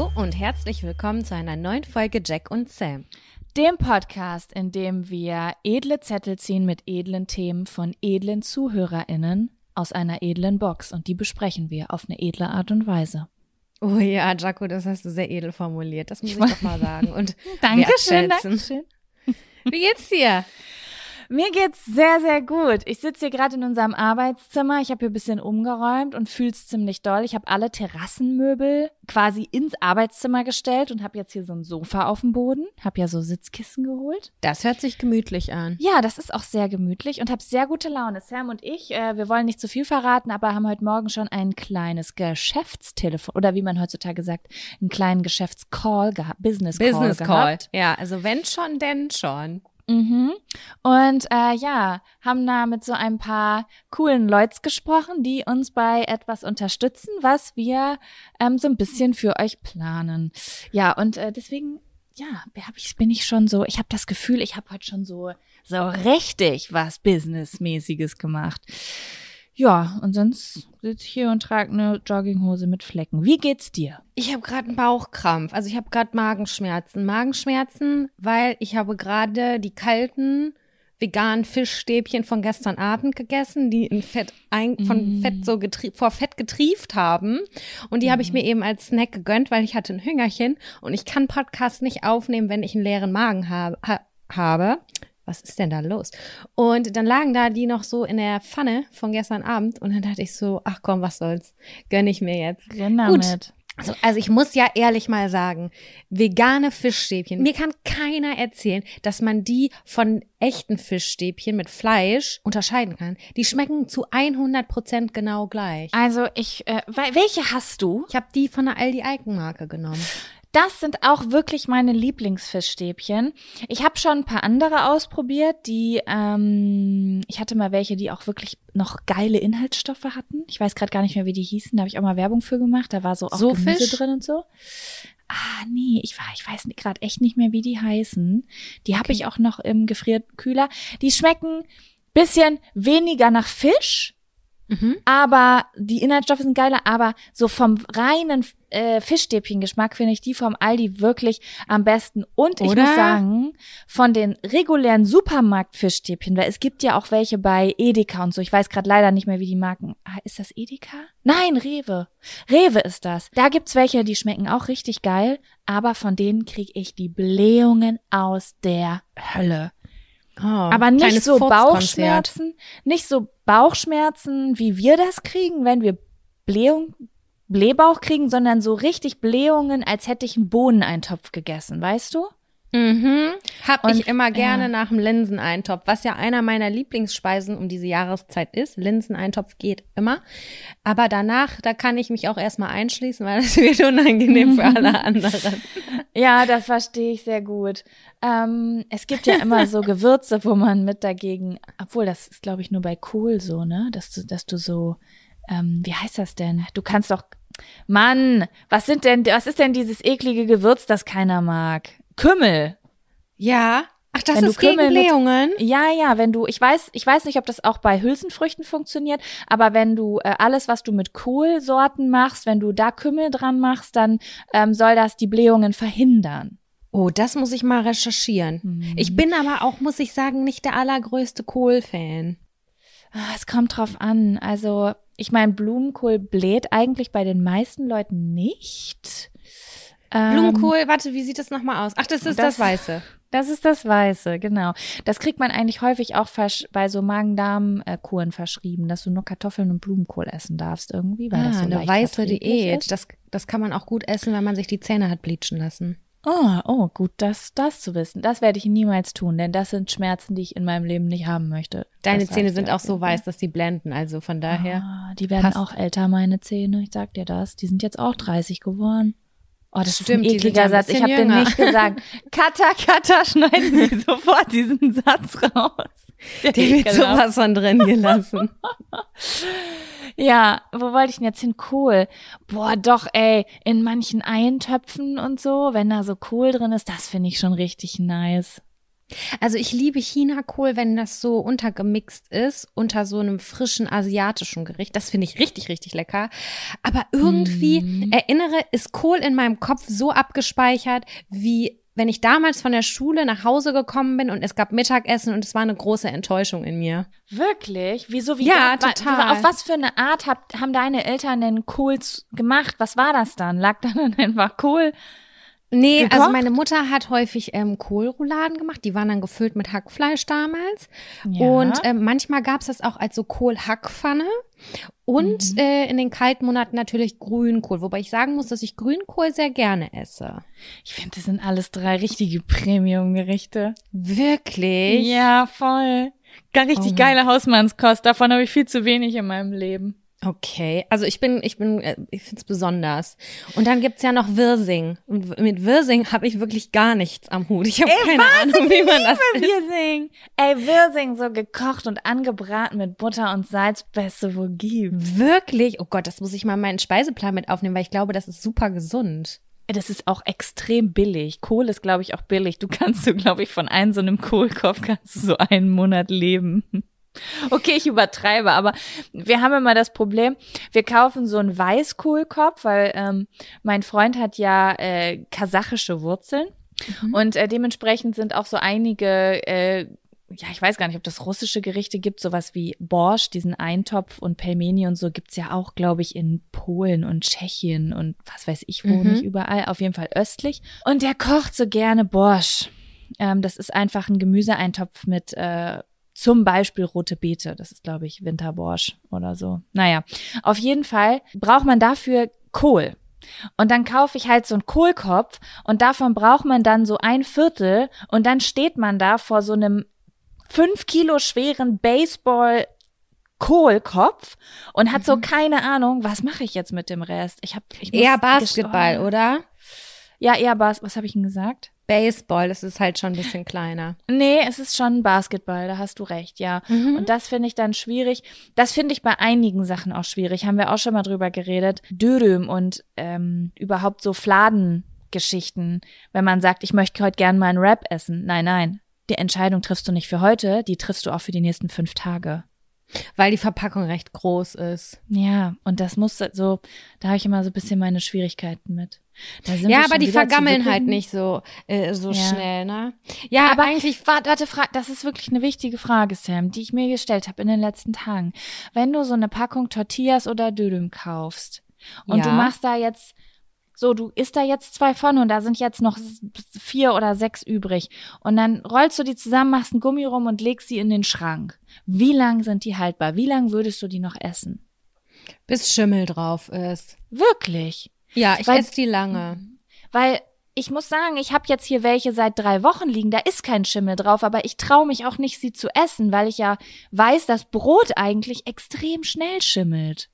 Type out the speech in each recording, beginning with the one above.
Hallo und herzlich willkommen zu einer neuen Folge Jack und Sam. Dem Podcast, in dem wir edle Zettel ziehen mit edlen Themen von edlen ZuhörerInnen aus einer edlen Box und die besprechen wir auf eine edle Art und Weise. Oh ja, Jaco, das hast du sehr edel formuliert, das muss ich doch mal sagen. Und Dankeschön. Wie geht's dir? Mir geht's sehr, sehr gut. Ich sitze hier gerade in unserem Arbeitszimmer. Ich habe hier ein bisschen umgeräumt und fühl's ziemlich doll. Ich habe alle Terrassenmöbel quasi ins Arbeitszimmer gestellt und habe jetzt hier so ein Sofa auf dem Boden. Habe ja so Sitzkissen geholt. Das hört sich gemütlich an. Ja, das ist auch sehr gemütlich und habe sehr gute Laune. Sam und ich, wir wollen nicht zu viel verraten, aber haben heute Morgen schon ein kleines Geschäftstelefon oder wie man heutzutage sagt, einen kleinen Geschäftscall gehabt, Business Call. Ja, also wenn schon, denn schon. Und haben da mit so ein paar coolen Leuts gesprochen, die uns bei etwas unterstützen, was wir so ein bisschen für euch planen. Ja, und deswegen, bin ich schon so, ich habe das Gefühl, ich habe heute schon so richtig was Businessmäßiges gemacht. Ja, und sonst sitze ich hier und trage eine Jogginghose mit Flecken. Wie geht's dir? Ich habe gerade einen Bauchkrampf, also ich habe gerade Magenschmerzen, weil ich habe gerade die kalten veganen Fischstäbchen von gestern Abend gegessen, die in vor Fett getrieft haben. Und die habe ich mir eben als Snack gegönnt, weil ich hatte ein Hüngerchen und ich kann Podcast nicht aufnehmen, wenn ich einen leeren Magen habe. Was ist denn da los? Und dann lagen da die noch so in der Pfanne von gestern Abend und dann dachte ich so, ach komm, was soll's, gönn ich mir jetzt. Gut. Also ich muss ja ehrlich mal sagen, vegane Fischstäbchen, mir kann keiner erzählen, dass man die von echten Fischstäbchen mit Fleisch unterscheiden kann. Die schmecken zu 100% genau gleich. Also welche hast du? Ich habe die von der Aldi-Eigenmarke genommen. Das sind auch wirklich meine Lieblingsfischstäbchen. Ich habe schon ein paar andere ausprobiert, die, ich hatte mal welche, die auch wirklich noch geile Inhaltsstoffe hatten. Ich weiß gerade gar nicht mehr, wie die hießen, da habe ich auch mal Werbung für gemacht, da war so auch Gemüse Fisch drin und so. Nee, ich weiß gerade echt nicht mehr, wie die heißen. Die habe ich auch noch im Gefrierkühler. Die schmecken bisschen weniger nach Fisch. Aber die Inhaltsstoffe sind geiler, aber so vom reinen Fischstäbchengeschmack finde ich die vom Aldi wirklich am besten. Und ich muss sagen, von den regulären Supermarkt-Fischstäbchen, weil es gibt ja auch welche bei Edeka und so, ich weiß gerade leider nicht mehr, wie die Marken. Ist das Edeka? Nein, Rewe. Rewe ist das. Da gibt's welche, die schmecken auch richtig geil, aber von denen kriege ich die Blähungen aus der Hölle. Aber nicht so Bauchschmerzen, wie wir das kriegen, wenn wir Blähbauch kriegen, sondern so richtig Blähungen, als hätte ich einen Bohneneintopf gegessen, weißt du? Hab ich immer gerne nach dem Linseneintopf, was ja einer meiner Lieblingsspeisen um diese Jahreszeit ist. Linseneintopf geht immer. Aber danach, da kann ich mich auch erstmal einschließen, weil das wird unangenehm für alle anderen. Ja, das verstehe ich sehr gut. Es gibt ja immer so Gewürze, wo man mit dagegen, obwohl das ist, glaube ich, nur bei Kohl so, ne? Dass du so, wie heißt das denn? Du kannst doch, Mann, was ist denn dieses eklige Gewürz, das keiner mag? Kümmel. Ja. Ach, das ist gegen Blähungen? Ja, ich weiß nicht, ob das auch bei Hülsenfrüchten funktioniert, aber wenn du alles, was du mit Kohlsorten machst, wenn du da Kümmel dran machst, dann soll das die Blähungen verhindern. Oh, das muss ich mal recherchieren. Ich bin aber auch, muss ich sagen, nicht der allergrößte Kohl-Fan. Es kommt drauf an. Also, ich meine, Blumenkohl bläht eigentlich bei den meisten Leuten nicht. Blumenkohl, warte, wie sieht das nochmal aus? Ach, das ist das Weiße. Das ist das Weiße, genau. Das kriegt man eigentlich häufig auch bei so Magen-Darm-Kuren verschrieben, dass du nur Kartoffeln und Blumenkohl essen darfst irgendwie, weil das so eine weiße Diät. Das kann man auch gut essen, wenn man sich die Zähne hat bleachen lassen. Oh, gut, das zu wissen. Das werde ich niemals tun, denn das sind Schmerzen, die ich in meinem Leben nicht haben möchte. Deine Zähne sind auch so weiß, dass die blenden, also von daher. Die werden auch älter, meine Zähne, ich sag dir das. Die sind jetzt auch 30 geworden. Oh, das stimmt, ist ein ekliger Satz. Ich habe den nicht gesagt. Kata, schneiden Sie sofort diesen Satz raus. Der wird sowas von drin gelassen. Ja, wo wollte ich denn jetzt hin? Kohl. Boah, doch, ey, in manchen Eintöpfen und so, wenn da so Kohl drin ist, das finde ich schon richtig nice. Also ich liebe Chinakohl, wenn das so untergemixt ist unter so einem frischen asiatischen Gericht. Das finde ich richtig, richtig lecker. Aber irgendwie ist Kohl in meinem Kopf so abgespeichert, wie wenn ich damals von der Schule nach Hause gekommen bin und es gab Mittagessen und es war eine große Enttäuschung in mir. Wirklich? Wieso? Ja, total. Auf was für eine Art haben deine Eltern denn Kohl gemacht? Was war das dann? Lag da dann einfach Kohl? Nee, gekocht? also meine Mutter hat häufig Kohlrouladen gemacht. Die waren dann gefüllt mit Hackfleisch damals. Ja. Und manchmal gab's das auch als so Kohlhackpfanne. Und in den kalten Monaten natürlich Grünkohl. Wobei ich sagen muss, dass ich Grünkohl sehr gerne esse. Ich finde, das sind alles 3 richtige Premium-Gerichte. Wirklich? Ja, voll. Gar richtig geile Hausmannskost. Davon habe ich viel zu wenig in meinem Leben. Okay, also ich find's besonders. Und dann gibt's ja noch Wirsing. Und mit Wirsing habe ich wirklich gar nichts am Hut. Ich habe keine Ahnung, wie man das isst. Wirsing. Wirsing so gekocht und angebraten mit Butter und Salz, Beste, wo gibt. Wirklich? Oh Gott, das muss ich mal in meinen Speiseplan mit aufnehmen, weil ich glaube, das ist super gesund. Das ist auch extrem billig. Kohl ist, glaube ich, auch billig. Du kannst glaube ich, von so einem Kohlkopf kannst du so einen Monat leben. Okay, ich übertreibe, aber wir haben immer das Problem, wir kaufen so einen Weißkohlkopf, weil mein Freund hat ja kasachische Wurzeln und dementsprechend sind auch so einige, ich weiß gar nicht, ob das russische Gerichte gibt, sowas wie Borsch, diesen Eintopf und Pelmeni und so gibt's ja auch, glaube ich, in Polen und Tschechien und was weiß ich wo, nicht überall, auf jeden Fall östlich. Und der kocht so gerne Borsch. Das ist einfach ein Gemüseeintopf mit zum Beispiel rote Beete, das ist, glaube ich, Winterborsch oder so. Naja, auf jeden Fall braucht man dafür Kohl. Und dann kaufe ich halt so einen Kohlkopf und davon braucht man dann so 1/4 und dann steht man da vor so einem 5 Kilo schweren Baseball-Kohlkopf und hat so keine Ahnung, was mache ich jetzt mit dem Rest? Ich eher Basketball, oder? Ja, eher was habe ich denn gesagt? Baseball, das ist halt schon ein bisschen kleiner. Nee, es ist schon Basketball, da hast du recht, ja. Und das finde ich dann schwierig. Das finde ich bei einigen Sachen auch schwierig. Haben wir auch schon mal drüber geredet. Dürüm und überhaupt so Fladengeschichten. Wenn man sagt, ich möchte heute gern mal einen Wrap essen. Nein. Die Entscheidung triffst du nicht für heute, die triffst du auch für die nächsten 5 Tage. Weil die Verpackung recht groß ist. Ja, und das muss so, da habe ich immer so ein bisschen meine Schwierigkeiten mit. Ja, aber die vergammeln halt nicht so schnell, ne? Ja, aber eigentlich, warte, das ist wirklich eine wichtige Frage, Sam, die ich mir gestellt habe in den letzten Tagen. Wenn du so eine Packung Tortillas oder Dürüm kaufst und du machst da jetzt so, du isst da jetzt 2 von und da sind jetzt noch 4 oder 6 übrig. Und dann rollst du die zusammen, machst ein Gummi rum und legst sie in den Schrank. Wie lang sind die haltbar? Wie lang würdest du die noch essen? Bis Schimmel drauf ist. Wirklich? Ja, ich esse die lange. Weil ich muss sagen, ich habe jetzt hier welche seit 3 Wochen liegen, da ist kein Schimmel drauf, aber ich traue mich auch nicht, sie zu essen, weil ich ja weiß, dass Brot eigentlich extrem schnell schimmelt.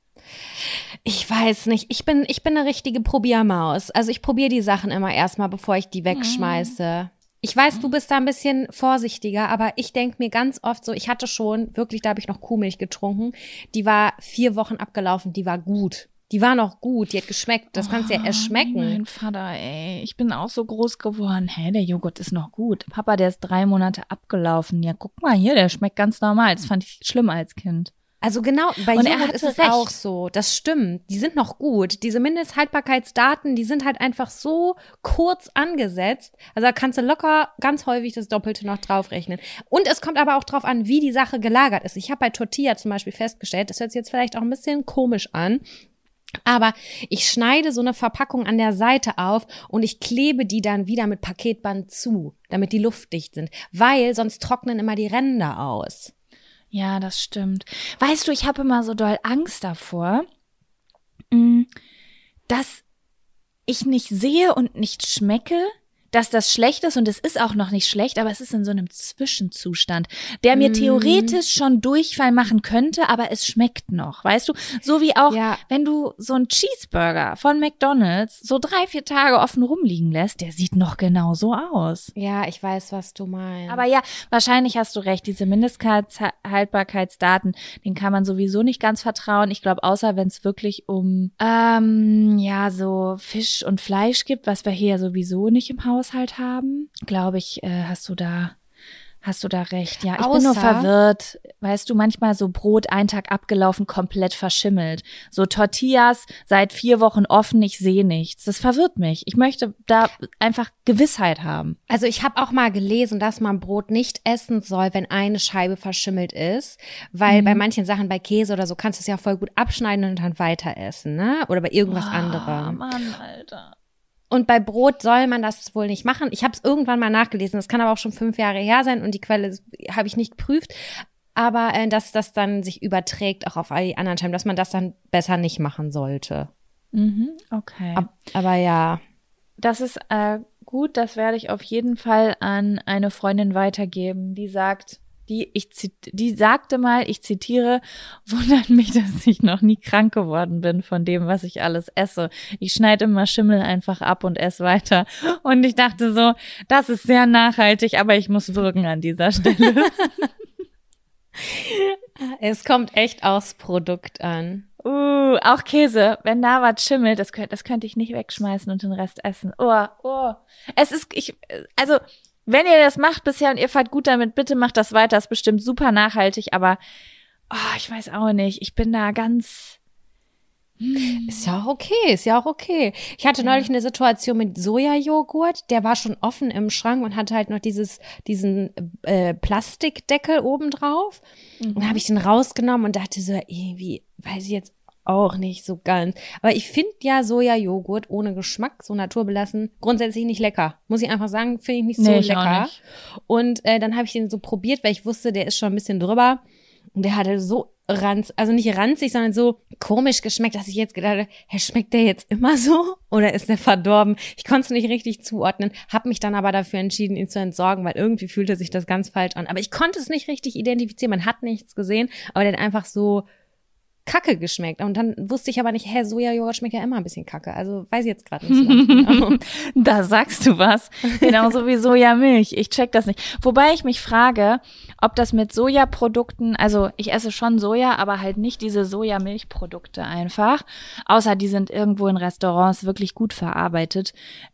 Ich weiß nicht. Ich bin eine richtige Probiermaus. Also ich probiere die Sachen immer erstmal, bevor ich die wegschmeiße. Ich weiß, du bist da ein bisschen vorsichtiger, aber ich denke mir ganz oft so, ich hatte schon, wirklich, da habe ich noch Kuhmilch getrunken, die war 4 Wochen abgelaufen, die war gut. Die war noch gut, die hat geschmeckt, das kannst du ja erst schmecken. Mein Vater, ey, ich bin auch so groß geworden. Hä, der Joghurt ist noch gut. Papa, der ist 3 Monate abgelaufen. Ja, guck mal hier, der schmeckt ganz normal. Das fand ich schlimmer als Kind. Also genau, bei Und Joghurt ist es recht. auch so. Das stimmt. Die sind noch gut. Diese Mindesthaltbarkeitsdaten, die sind halt einfach so kurz angesetzt. Also da kannst du locker ganz häufig das Doppelte noch draufrechnen. Und es kommt aber auch drauf an, wie die Sache gelagert ist. Ich habe bei Tortilla zum Beispiel festgestellt, das hört sich jetzt vielleicht auch ein bisschen komisch an, aber ich schneide so eine Verpackung an der Seite auf und ich klebe die dann wieder mit Paketband zu, damit die luftdicht sind. Weil sonst trocknen immer die Ränder aus. Ja, das stimmt. Weißt du, ich habe immer so doll Angst davor, dass ich nicht sehe und nicht schmecke, dass das schlecht ist und es ist auch noch nicht schlecht, aber es ist in so einem Zwischenzustand, der mir theoretisch schon Durchfall machen könnte, aber es schmeckt noch, weißt du? So wie auch, wenn du so einen Cheeseburger von McDonald's so 3-4 Tage offen rumliegen lässt, der sieht noch genauso aus. Ja, ich weiß, was du meinst. Aber ja, wahrscheinlich hast du recht, diese Mindesthaltbarkeitsdaten, denen kann man sowieso nicht ganz vertrauen. Ich glaube, außer wenn es wirklich um so Fisch und Fleisch gibt, was wir hier ja sowieso nicht im Haushalt haben, glaube ich, hast du da Hast du da recht, ja. Ich bin nur verwirrt. Weißt du, manchmal so Brot, einen Tag abgelaufen, komplett verschimmelt. So Tortillas seit 4 Wochen offen, ich sehe nichts. Das verwirrt mich. Ich möchte da einfach Gewissheit haben. Also ich habe auch mal gelesen, dass man Brot nicht essen soll, wenn eine Scheibe verschimmelt ist. Weil bei manchen Sachen, bei Käse oder so, kannst du es ja voll gut abschneiden und dann weiter essen, ne? Oder bei irgendwas anderem. Mann, Alter. Und bei Brot soll man das wohl nicht machen. Ich habe es irgendwann mal nachgelesen. Das kann aber auch schon 5 Jahre her sein und die Quelle habe ich nicht geprüft. Aber dass das dann sich überträgt auch auf all die anderen Scheiben, dass man das dann besser nicht machen sollte. Okay. Aber ja. Das ist gut. Das werde ich auf jeden Fall an eine Freundin weitergeben, die sagt, die sagte mal, ich zitiere, wundert mich, dass ich noch nie krank geworden bin von dem, was ich alles esse. Ich schneide immer Schimmel einfach ab und esse weiter. Und ich dachte so, das ist sehr nachhaltig, aber ich muss würgen an dieser Stelle. Es kommt echt aufs Produkt an. Auch Käse, wenn da was schimmelt, das könnte ich nicht wegschmeißen und den Rest essen. Wenn ihr das macht bisher und ihr fahrt gut damit, bitte macht das weiter. Ist bestimmt super nachhaltig, aber ich weiß auch nicht. Ich bin da ganz. Ist ja auch okay. Ich hatte neulich eine Situation mit Sojajoghurt, der war schon offen im Schrank und hatte halt noch diesen Plastikdeckel oben drauf. Und da habe ich den rausgenommen und dachte so, irgendwie, weiß ich jetzt auch nicht so ganz. Aber ich finde ja Sojajoghurt ohne Geschmack, so naturbelassen, grundsätzlich nicht lecker. Muss ich einfach sagen, finde ich nicht so lecker. Nicht. Und dann habe ich den so probiert, weil ich wusste, der ist schon ein bisschen drüber. Und der hatte so also nicht ranzig, sondern so komisch geschmeckt, dass ich jetzt gedacht habe, schmeckt der jetzt immer so? Oder ist der verdorben? Ich konnte es nicht richtig zuordnen, habe mich dann aber dafür entschieden, ihn zu entsorgen, weil irgendwie fühlte sich das ganz falsch an. Aber ich konnte es nicht richtig identifizieren, man hat nichts gesehen, aber der hat einfach so Kacke geschmeckt. Und dann wusste ich aber nicht, Sojajoghurt schmeckt ja immer ein bisschen Kacke. Also weiß ich jetzt gerade nicht so genau. Da sagst du was. Genauso wie Sojamilch. Ich check das nicht. Wobei ich mich frage, ob das mit Sojaprodukten, also ich esse schon Soja, aber halt nicht diese Sojamilchprodukte einfach. Außer die sind irgendwo in Restaurants wirklich gut verarbeitet.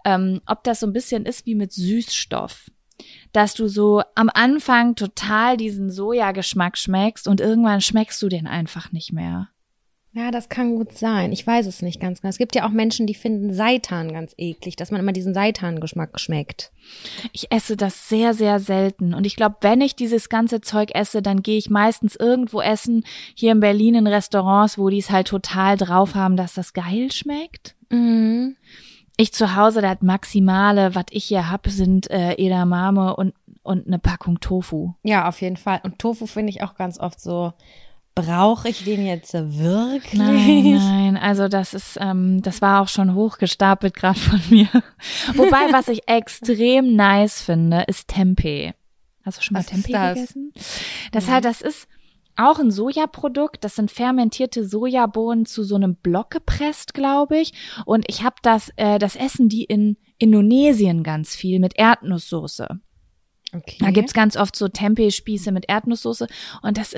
Ob das so ein bisschen ist wie mit Süßstoff. Dass du so am Anfang total diesen Sojageschmack schmeckst und irgendwann schmeckst du den einfach nicht mehr. Ja, das kann gut sein. Ich weiß es nicht ganz genau. Es gibt ja auch Menschen, die finden Seitan ganz eklig, dass man immer diesen Seitan-Geschmack schmeckt. Ich esse das sehr, sehr selten. Und ich glaube, wenn ich dieses ganze Zeug esse, dann gehe ich meistens irgendwo essen, hier in Berlin in Restaurants, wo die es halt total drauf haben, dass das geil schmeckt. Mhm. Ich zu Hause, das Maximale, was ich hier hab, sind Edamame und eine Packung Tofu. Ja, auf jeden Fall. Und Tofu finde ich auch ganz oft so, brauche ich den jetzt wirklich? Nein, also das ist, das war auch schon hochgestapelt gerade von mir. Wobei, was ich extrem nice finde, ist Tempeh. Hast du schon mal Tempeh gegessen? Das ist auch ein Sojaprodukt, das sind fermentierte Sojabohnen zu so einem Block gepresst, glaube ich. Und ich habe das essen die in Indonesien ganz viel mit Erdnusssoße. Okay. Da gibt's ganz oft so Tempeh-Spieße mit Erdnusssoße und das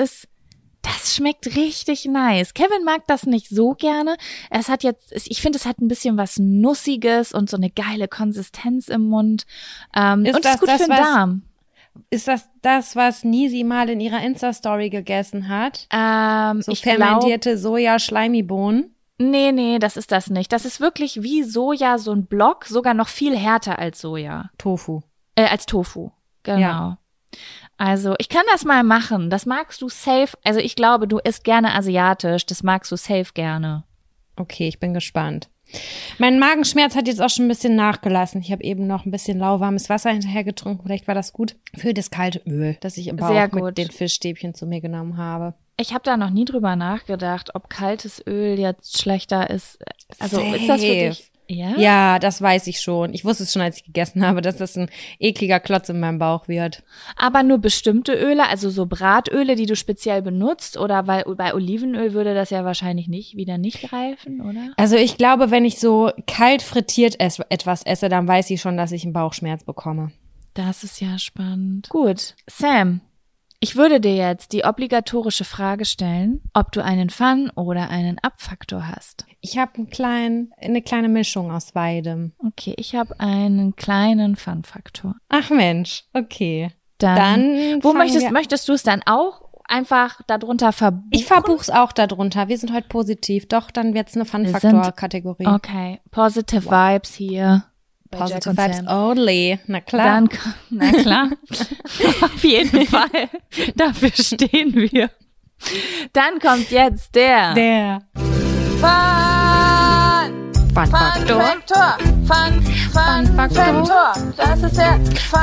schmeckt richtig nice. Kevin mag das nicht so gerne. Ich finde, es hat ein bisschen was Nussiges und so eine geile Konsistenz im Mund. Und ist gut für den Darm. Ist das, was Nisi mal in ihrer Insta-Story gegessen hat? So fermentierte Soja-Schleimibohnen? Nee, das ist das nicht. Das ist wirklich wie Soja, so ein Block, sogar noch viel härter als Soja. Als Tofu, genau. Ja. Also, ich kann das mal machen. Das magst du safe. Also, ich glaube, du isst gerne asiatisch. Das magst du safe gerne. Okay, ich bin gespannt. Mein Magenschmerz hat jetzt auch schon ein bisschen nachgelassen. Ich habe eben noch ein bisschen lauwarmes Wasser hinterher getrunken. Vielleicht war das gut für das kalte Öl, das ich im Bauch mit den Fischstäbchen zu mir genommen habe. Ich habe da noch nie drüber nachgedacht, ob kaltes Öl jetzt schlechter ist. Also Safe. Ist das für dich? Ja? Ja, das weiß ich schon. Ich wusste es schon, als ich gegessen habe, dass das ein ekliger Klotz in meinem Bauch wird. Aber nur bestimmte Öle, also so Bratöle, die du speziell benutzt? Oder weil bei Olivenöl würde das ja wahrscheinlich wieder nicht greifen, oder? Also ich glaube, wenn ich so kalt frittiert etwas esse, dann weiß ich schon, dass ich einen Bauchschmerz bekomme. Das ist ja spannend. Gut, Sam. Ich würde dir jetzt die obligatorische Frage stellen, ob du einen Fun- oder einen Up-Faktor hast. Ich habe eine kleine Mischung aus beidem. Okay, ich habe einen kleinen Fun-Faktor. Ach Mensch, okay. Dann wo möchtest du es dann auch einfach darunter verbuchen? Ich verbuch's auch darunter. Wir sind heute positiv. Doch, dann wird's eine Fun-Faktor-Kategorie. Okay, Positive Vibes hier. Positive Vibes only. Na klar. Dann, na klar. Auf jeden Fall. Dafür stehen wir. Dann kommt jetzt der Fun-Faktor. Fun-Faktor. Das ist der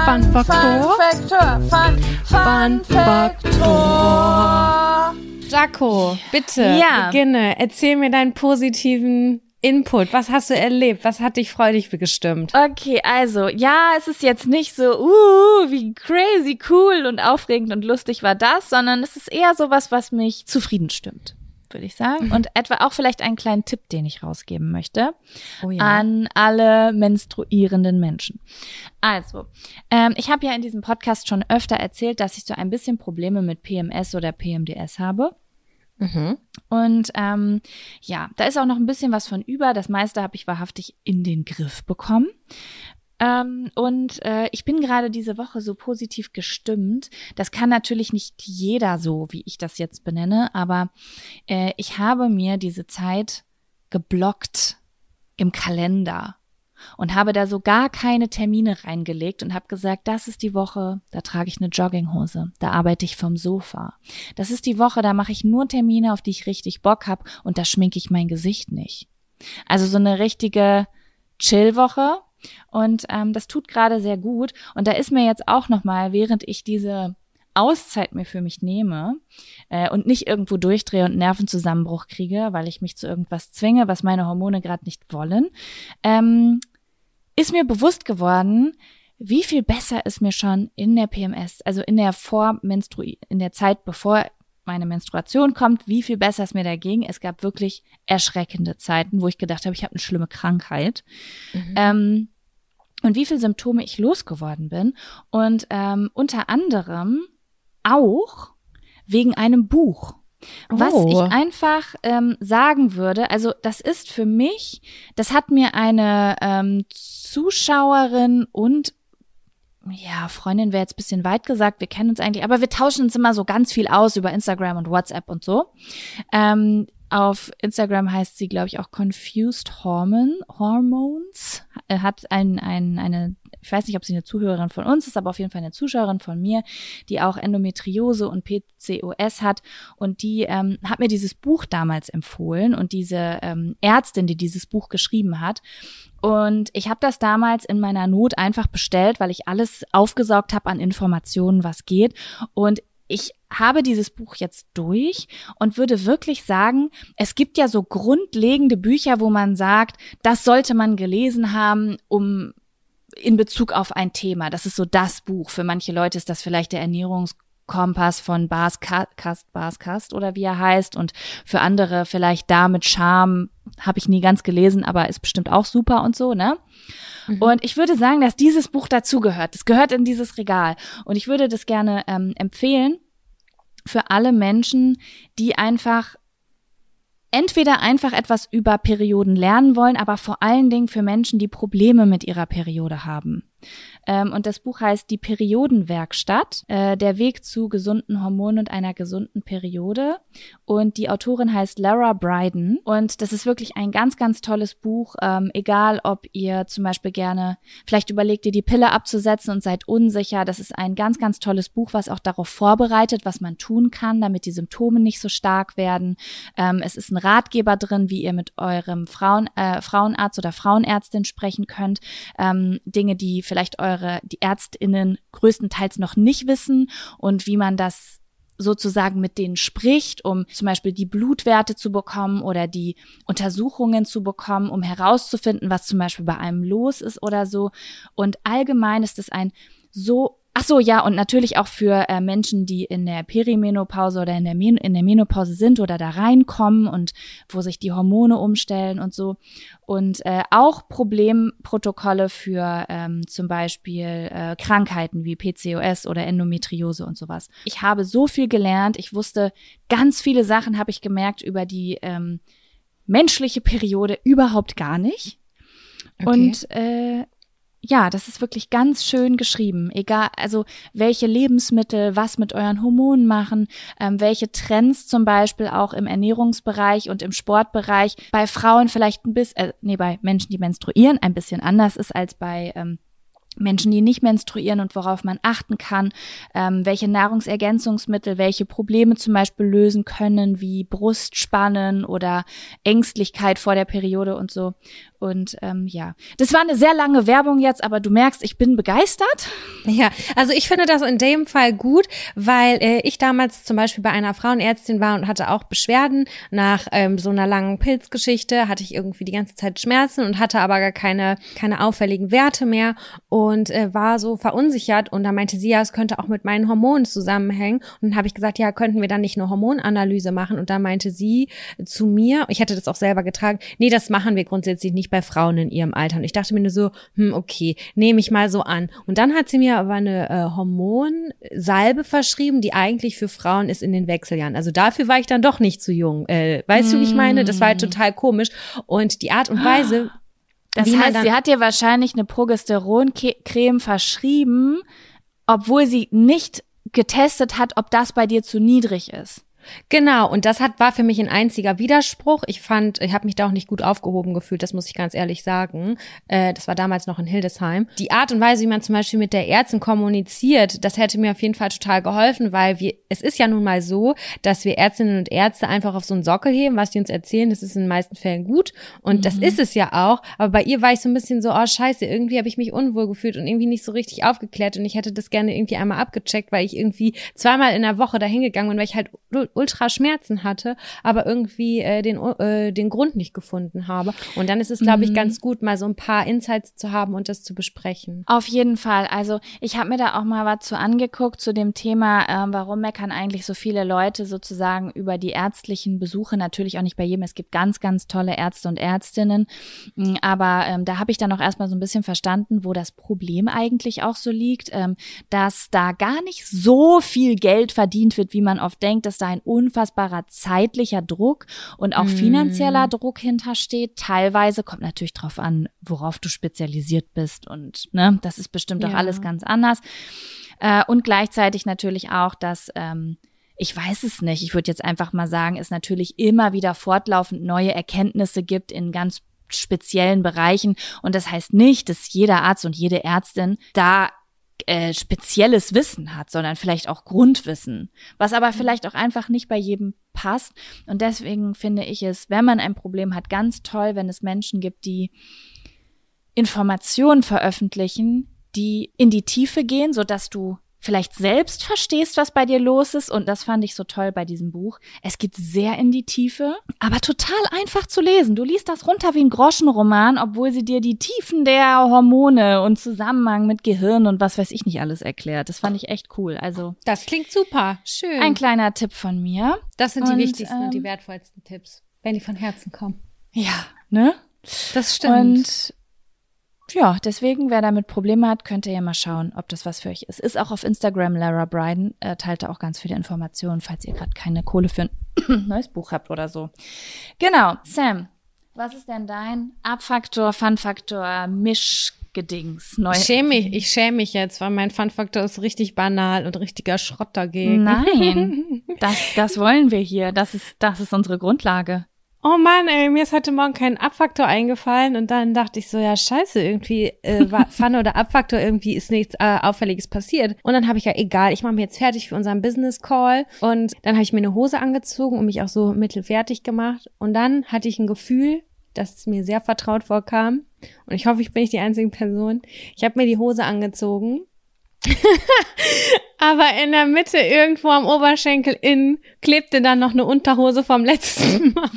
Fun-Faktor. Jaco, bitte beginne. Erzähl mir deinen positiven Input. Was hast du erlebt? Was hat dich freudig gestimmt? Okay, also, ja, es ist jetzt nicht so, wie crazy, cool und aufregend und lustig war das, sondern es ist eher sowas, was mich zufrieden stimmt, würde ich sagen. Und etwa auch vielleicht einen kleinen Tipp, den ich rausgeben möchte an alle menstruierenden Menschen. Also, ich habe ja in diesem Podcast schon öfter erzählt, dass ich so ein bisschen Probleme mit PMS oder PMDS habe. Und da ist auch noch ein bisschen was von über. Das meiste habe ich wahrhaftig in den Griff bekommen. Ich bin gerade diese Woche so positiv gestimmt. Das kann natürlich nicht jeder so, wie ich das jetzt benenne, aber ich habe mir diese Zeit geblockt im Kalender und habe da so gar keine Termine reingelegt und habe gesagt, das ist die Woche, da trage ich eine Jogginghose, da arbeite ich vom Sofa. Das ist die Woche, da mache ich nur Termine, auf die ich richtig Bock habe und da schminke ich mein Gesicht nicht. Also so eine richtige Chill-Woche und das tut gerade sehr gut und da ist mir jetzt auch nochmal, während ich diese Auszeit mir für mich nehme und nicht irgendwo durchdrehe und Nervenzusammenbruch kriege, weil ich mich zu irgendwas zwinge, was meine Hormone gerade nicht wollen, ist mir bewusst geworden, wie viel besser es mir schon in der PMS, also in der Zeit, bevor meine Menstruation kommt, wie viel besser es mir da ging. Es gab wirklich erschreckende Zeiten, wo ich gedacht habe, ich habe eine schlimme Krankheit. Und wie viel Symptome ich losgeworden bin. Und unter anderem auch wegen einem Buch. Was ich einfach sagen würde, also das ist für mich, das hat mir eine Zuschauerin und Freundin wäre jetzt ein bisschen weit gesagt, wir kennen uns eigentlich, aber wir tauschen uns immer so ganz viel aus über Instagram und WhatsApp und so. Auf Instagram heißt sie, glaube ich, auch Confused Hormones. Hat eine, ich weiß nicht, ob sie eine Zuhörerin von uns ist, aber auf jeden Fall eine Zuschauerin von mir, die auch Endometriose und PCOS hat. Und die hat mir dieses Buch damals empfohlen und diese Ärztin, die dieses Buch geschrieben hat. Und ich habe das damals in meiner Not einfach bestellt, weil ich alles aufgesaugt habe an Informationen, was geht. Und ich habe dieses Buch jetzt durch und würde wirklich sagen, es gibt ja so grundlegende Bücher, wo man sagt, das sollte man gelesen haben, um in Bezug auf ein Thema. Das ist so das Buch. Für manche Leute ist das vielleicht der Ernährungskompass von Bas Kast oder wie er heißt und für andere vielleicht Da mit Charme, habe ich nie ganz gelesen, aber ist bestimmt auch super und so, ne? Und ich würde sagen, dass dieses Buch dazugehört. Das gehört in dieses Regal. Und ich würde das gerne empfehlen für alle Menschen, die entweder einfach etwas über Perioden lernen wollen, aber vor allen Dingen für Menschen, die Probleme mit ihrer Periode haben. Und das Buch heißt Die Periodenwerkstatt, der Weg zu gesunden Hormonen und einer gesunden Periode. Und die Autorin heißt Lara Briden. Und das ist wirklich ein ganz, ganz tolles Buch. Egal, ob ihr zum Beispiel vielleicht überlegt ihr die Pille abzusetzen und seid unsicher. Das ist ein ganz, ganz tolles Buch, was auch darauf vorbereitet, was man tun kann, damit die Symptome nicht so stark werden. Es ist ein Ratgeber drin, wie ihr mit eurem Frauenarzt oder Frauenärztin sprechen könnt. Dinge, die vielleicht die ÄrztInnen größtenteils noch nicht wissen und wie man das sozusagen mit denen spricht, um zum Beispiel die Blutwerte zu bekommen oder die Untersuchungen zu bekommen, um herauszufinden, was zum Beispiel bei einem los ist oder so. Und allgemein ist es und natürlich auch für Menschen, die in der Perimenopause oder in der Menopause sind oder da reinkommen und wo sich die Hormone umstellen und so. Und auch Problemprotokolle für zum Beispiel Krankheiten wie PCOS oder Endometriose und sowas. Ich habe so viel gelernt. Ich wusste ganz viele Sachen, habe ich gemerkt, über die menschliche Periode überhaupt gar nicht. Okay. Und ja, das ist wirklich ganz schön geschrieben. Egal, also welche Lebensmittel, was mit euren Hormonen machen, welche Trends zum Beispiel auch im Ernährungsbereich und im Sportbereich bei Frauen vielleicht bei Menschen, die menstruieren, ein bisschen anders ist als bei Menschen, die nicht menstruieren und worauf man achten kann, welche Nahrungsergänzungsmittel, welche Probleme zum Beispiel lösen können, wie Brustspannen oder Ängstlichkeit vor der Periode und so. Und das war eine sehr lange Werbung jetzt, aber du merkst, ich bin begeistert. Ja, also ich finde das in dem Fall gut, weil ich damals zum Beispiel bei einer Frauenärztin war und hatte auch Beschwerden. Nach so einer langen Pilzgeschichte hatte ich irgendwie die ganze Zeit Schmerzen und hatte aber gar keine auffälligen Werte mehr und war so verunsichert. Und da meinte sie, ja, es könnte auch mit meinen Hormonen zusammenhängen. Und dann habe ich gesagt, ja, könnten wir dann nicht eine Hormonanalyse machen? Und da meinte sie zu mir, ich hätte das auch selber getragen, nee, das machen wir grundsätzlich nicht bei Frauen in ihrem Alter. Und ich dachte mir nur so, okay, nehme ich mal so an. Und dann hat sie mir aber eine Hormonsalbe verschrieben, die eigentlich für Frauen ist in den Wechseljahren. Also dafür war ich dann doch nicht zu jung. Weißt du, wie ich meine? Das war halt total komisch. Und die Art und Weise, das heißt, sie hat dir wahrscheinlich eine Progesteroncreme verschrieben, obwohl sie nicht getestet hat, ob das bei dir zu niedrig ist. Genau, und das war für mich ein einziger Widerspruch. Ich habe mich da auch nicht gut aufgehoben gefühlt, das muss ich ganz ehrlich sagen. Das war damals noch in Hildesheim. Die Art und Weise, wie man zum Beispiel mit der Ärztin kommuniziert, das hätte mir auf jeden Fall total geholfen, weil es ist ja nun mal so, dass wir Ärztinnen und Ärzte einfach auf so einen Sockel heben, was die uns erzählen, das ist in den meisten Fällen gut und das ist es ja auch, aber bei ihr war ich so ein bisschen so, oh scheiße, irgendwie habe ich mich unwohl gefühlt und irgendwie nicht so richtig aufgeklärt und ich hätte das gerne irgendwie einmal abgecheckt, weil ich irgendwie 2-mal in der Woche da hingegangen bin, weil ich halt ultra Schmerzen hatte, aber irgendwie den Grund nicht gefunden habe. Und dann ist es, glaube ich, ganz gut, mal so ein paar Insights zu haben und das zu besprechen. Auf jeden Fall. Also ich habe mir da auch mal was zu angeguckt zu dem Thema, warum meckern eigentlich so viele Leute sozusagen über die ärztlichen Besuche. Natürlich auch nicht bei jedem. Es gibt ganz, ganz tolle Ärzte und Ärztinnen. Aber da habe ich dann auch erstmal so ein bisschen verstanden, wo das Problem eigentlich auch so liegt, dass da gar nicht so viel Geld verdient wird, wie man oft denkt, dass da ein unfassbarer zeitlicher Druck und auch finanzieller Druck hintersteht. Teilweise kommt natürlich drauf an, worauf du spezialisiert bist und ne, das ist bestimmt auch alles ganz anders. Und gleichzeitig natürlich auch, dass ich weiß es nicht, ich würde jetzt einfach mal sagen, es natürlich immer wieder fortlaufend neue Erkenntnisse gibt in ganz speziellen Bereichen und das heißt nicht, dass jeder Arzt und jede Ärztin da spezielles Wissen hat, sondern vielleicht auch Grundwissen, was aber vielleicht auch einfach nicht bei jedem passt. Und deswegen finde ich es, wenn man ein Problem hat, ganz toll, wenn es Menschen gibt, die Informationen veröffentlichen, die in die Tiefe gehen, sodass du vielleicht selbst verstehst, was bei dir los ist. Und das fand ich so toll bei diesem Buch. Es geht sehr in die Tiefe, aber total einfach zu lesen. Du liest das runter wie ein Groschenroman, obwohl sie dir die Tiefen der Hormone und Zusammenhang mit Gehirn und was weiß ich nicht alles erklärt. Das fand ich echt cool. Also das klingt super. Schön. Ein kleiner Tipp von mir. Das sind die wichtigsten und die wertvollsten Tipps, wenn die von Herzen kommen. Ja, ne? Das stimmt. Und ja, deswegen, wer damit Probleme hat, könnt ihr ja mal schauen, ob das was für euch ist. Ist auch auf Instagram, Lara Bryden, teilt da auch ganz viele Informationen, falls ihr gerade keine Kohle für ein neues Buch habt oder so. Genau, Sam, was ist denn dein Abfaktor, Fun-Faktor, Mischgedings? Ich schäme mich jetzt, weil mein Fun-Faktor ist richtig banal und richtiger Schrott dagegen. Nein, das wollen wir hier. Das ist unsere Grundlage. Oh Mann, ey, mir ist heute Morgen kein Abfaktor eingefallen und dann dachte ich so, ja scheiße, irgendwie Fun oder Abfaktor, irgendwie ist nichts Auffälliges passiert. Und dann habe ich ja, egal, ich mache mich jetzt fertig für unseren Business Call und dann habe ich mir eine Hose angezogen und mich auch so mittelfertig gemacht und dann hatte ich ein Gefühl, dass es mir sehr vertraut vorkam und ich hoffe, ich bin nicht die einzige Person. Ich habe mir die Hose angezogen. Aber in der Mitte irgendwo am Oberschenkel innen klebte dann noch eine Unterhose vom letzten Mal.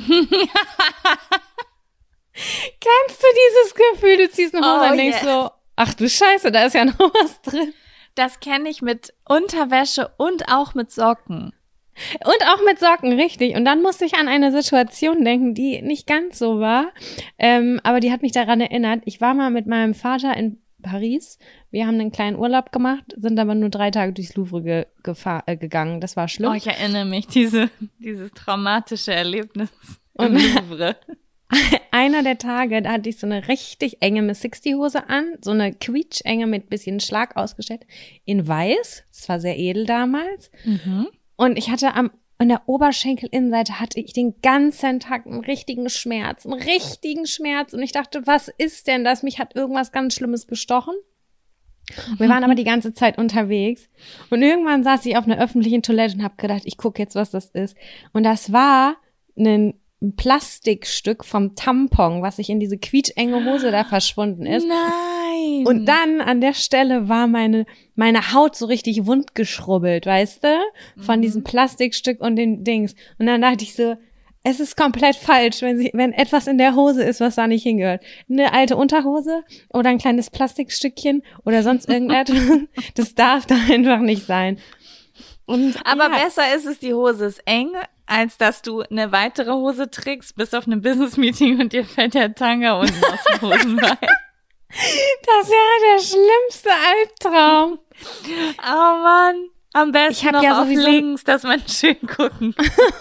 Kennst du dieses Gefühl? Du ziehst eine Hose und denkst so, ach du Scheiße, da ist ja noch was drin. Das kenne ich mit Unterwäsche und auch mit Socken. Und auch mit Socken, richtig. Und dann musste ich an eine Situation denken, die nicht ganz so war, aber die hat mich daran erinnert. Ich war mal mit meinem Vater in Paris. Wir haben einen kleinen Urlaub gemacht, sind aber nur 3 Tage durchs Louvre gegangen. Das war schlimm. Oh, ich erinnere mich, dieses traumatische Erlebnis im Louvre. einer der Tage, da hatte ich so eine richtig enge Miss 60 Hose an, so eine quietschenge mit bisschen Schlag ausgestellt, in weiß. Das war sehr edel damals. Und ich hatte an der Oberschenkelinnenseite hatte ich den ganzen Tag einen richtigen Schmerz. Und ich dachte, was ist denn das? Mich hat irgendwas ganz Schlimmes gestochen. Wir waren aber die ganze Zeit unterwegs. Und irgendwann saß ich auf einer öffentlichen Toilette und habe gedacht, ich gucke jetzt, was das ist. Und das war ein Plastikstück vom Tampon, was sich in diese quietschenge Hose da verschwunden ist. Nein! Und dann an der Stelle war meine Haut so richtig wund geschrubbelt, weißt du? Von diesem Plastikstück und den Dings. Und dann dachte ich so, es ist komplett falsch, wenn etwas in der Hose ist, was da nicht hingehört. Eine alte Unterhose oder ein kleines Plastikstückchen oder sonst irgendetwas. Das darf da einfach nicht sein. Aber besser ist es, die Hose ist eng, als dass du eine weitere Hose trägst, bis auf einem Business-Meeting und dir fällt der Tanga unten aus dem Hosenbein. Das wäre der schlimmste Albtraum. Oh Mann. Am besten noch ja auf links, dass man schön gucken.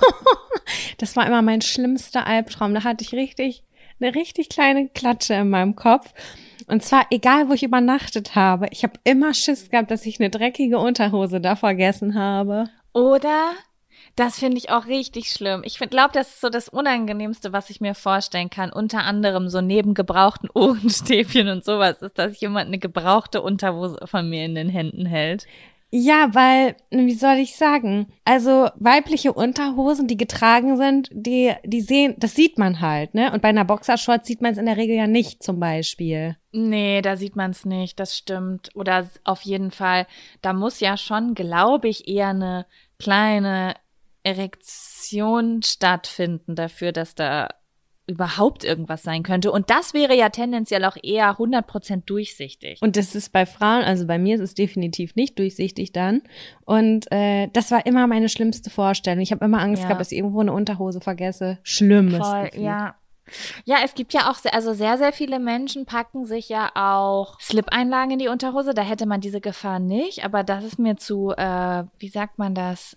Das war immer mein schlimmster Albtraum. Da hatte ich eine richtig kleine Klatsche in meinem Kopf. Und zwar, egal wo ich übernachtet habe, ich habe immer Schiss gehabt, dass ich eine dreckige Unterhose da vergessen habe. Oder? Das finde ich auch richtig schlimm. Ich glaube, das ist so das Unangenehmste, was ich mir vorstellen kann. Unter anderem so neben gebrauchten Ohrenstäbchen und sowas ist, dass jemand eine gebrauchte Unterhose von mir in den Händen hält. Ja, weil, wie soll ich sagen, also weibliche Unterhosen, die getragen sind, die sehen, das sieht man halt, ne? Und bei einer Boxershorts sieht man es in der Regel ja nicht zum Beispiel. Nee, da sieht man es nicht, das stimmt. Oder auf jeden Fall, da muss ja schon, glaube ich, eher eine kleine Erektion stattfinden dafür, dass da überhaupt irgendwas sein könnte. Und das wäre ja tendenziell auch eher 100% durchsichtig. Und das ist bei Frauen, also bei mir ist es definitiv nicht durchsichtig dann. Und das war immer meine schlimmste Vorstellung. Ich habe immer Angst gehabt, dass ich irgendwo eine Unterhose vergesse. Schlimmes Voll, Gefühl. ja. Ja, es gibt ja auch, also sehr, sehr viele Menschen packen sich ja auch Slip-Einlagen in die Unterhose. Da hätte man diese Gefahr nicht. Aber das ist mir zu, wie sagt man das,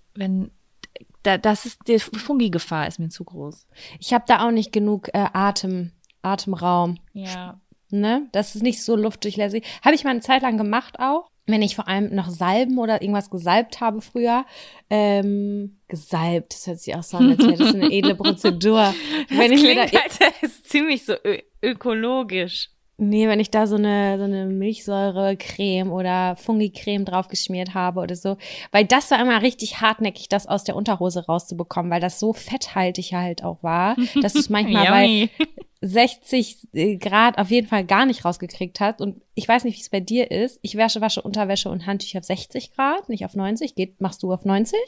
das ist, die Fungi-Gefahr ist mir zu groß. Ich habe da auch nicht genug Atemraum. Ja. Ne? Das ist nicht so luftdurchlässig. Habe ich mal eine Zeit lang gemacht auch. Wenn ich vor allem noch Salben oder irgendwas gesalbt habe früher. Gesalbt, das hört sich auch so an, als wäre das eine edle Prozedur. Das ist ziemlich so ökologisch. Nee, wenn ich da so eine Milchsäurecreme oder Fungicreme draufgeschmiert habe oder so. Weil das war immer richtig hartnäckig, das aus der Unterhose rauszubekommen, weil das so fetthaltig halt auch war, dass du es manchmal bei 60 Grad auf jeden Fall gar nicht rausgekriegt hast. Und ich weiß nicht, wie es bei dir ist. Ich wasche Unterwäsche und Handtücher auf 60 Grad, nicht auf 90. Machst du auf 90?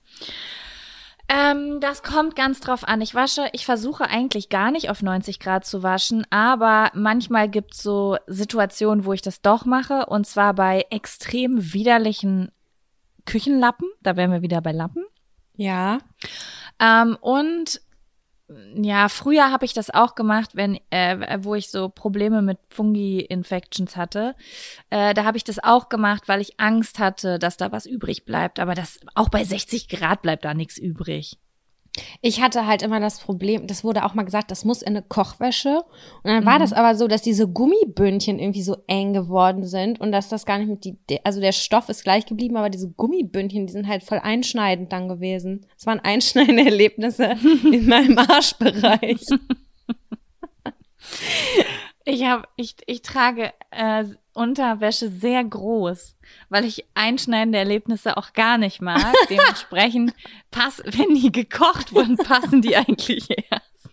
Das kommt ganz drauf an. Ich versuche eigentlich gar nicht auf 90 Grad zu waschen, aber manchmal gibt's so Situationen, wo ich das doch mache, und zwar bei extrem widerlichen Küchenlappen. Da wären wir wieder bei Lappen. Ja. Und ja, früher habe ich das auch gemacht, wo ich so Probleme mit Fungi-Infections hatte. Da habe ich das auch gemacht, weil ich Angst hatte, dass da was übrig bleibt. Aber auch bei 60 Grad bleibt da nichts übrig. Ich hatte halt immer das Problem, das wurde auch mal gesagt, das muss in eine Kochwäsche. Und dann war das aber so, dass diese Gummibündchen irgendwie so eng geworden sind und dass das gar nicht also der Stoff ist gleich geblieben, aber diese Gummibündchen, die sind halt voll einschneidend dann gewesen. Das waren einschneidende Erlebnisse in meinem Arschbereich. Ich trage Unterwäsche sehr groß, weil ich einschneidende Erlebnisse auch gar nicht mag. Dementsprechend wenn die gekocht wurden, passen die eigentlich erst.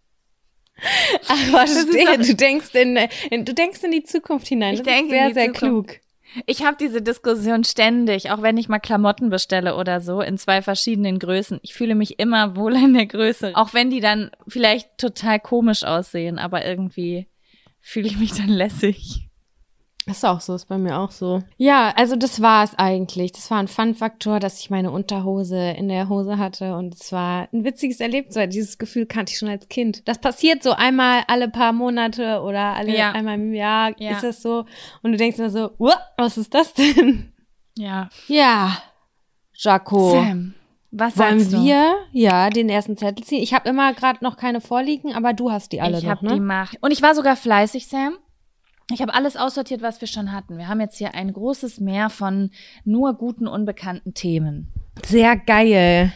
Ach, verstehe. Du denkst in die Zukunft hinein. Das ist sehr, sehr klug. Ich habe diese Diskussion ständig, auch wenn ich mal Klamotten bestelle oder so, in 2 verschiedenen Größen. Ich fühle mich immer wohl in der Größe, auch wenn die dann vielleicht total komisch aussehen, aber irgendwie fühle ich mich dann lässig. Ist auch so, ist bei mir auch so. Ja, also das war es eigentlich. Das war ein Fun-Faktor, dass ich meine Unterhose in der Hose hatte und es war ein witziges Erlebnis, weil dieses Gefühl kannte ich schon als Kind. Das passiert so einmal alle paar Monate oder einmal im Jahr ist das so und du denkst immer so, was ist das denn? Ja. Ja, Jaco. Sam, Was Wollen sagst du? wir den ersten Zettel ziehen? Ich habe immer gerade noch keine vorliegen, aber du hast die alle Ich noch, habe ne? die Macht. Und ich war sogar fleißig, Sam. Ich habe alles aussortiert, was wir schon hatten. Wir haben jetzt hier ein großes Meer von nur guten, unbekannten Themen. Sehr geil.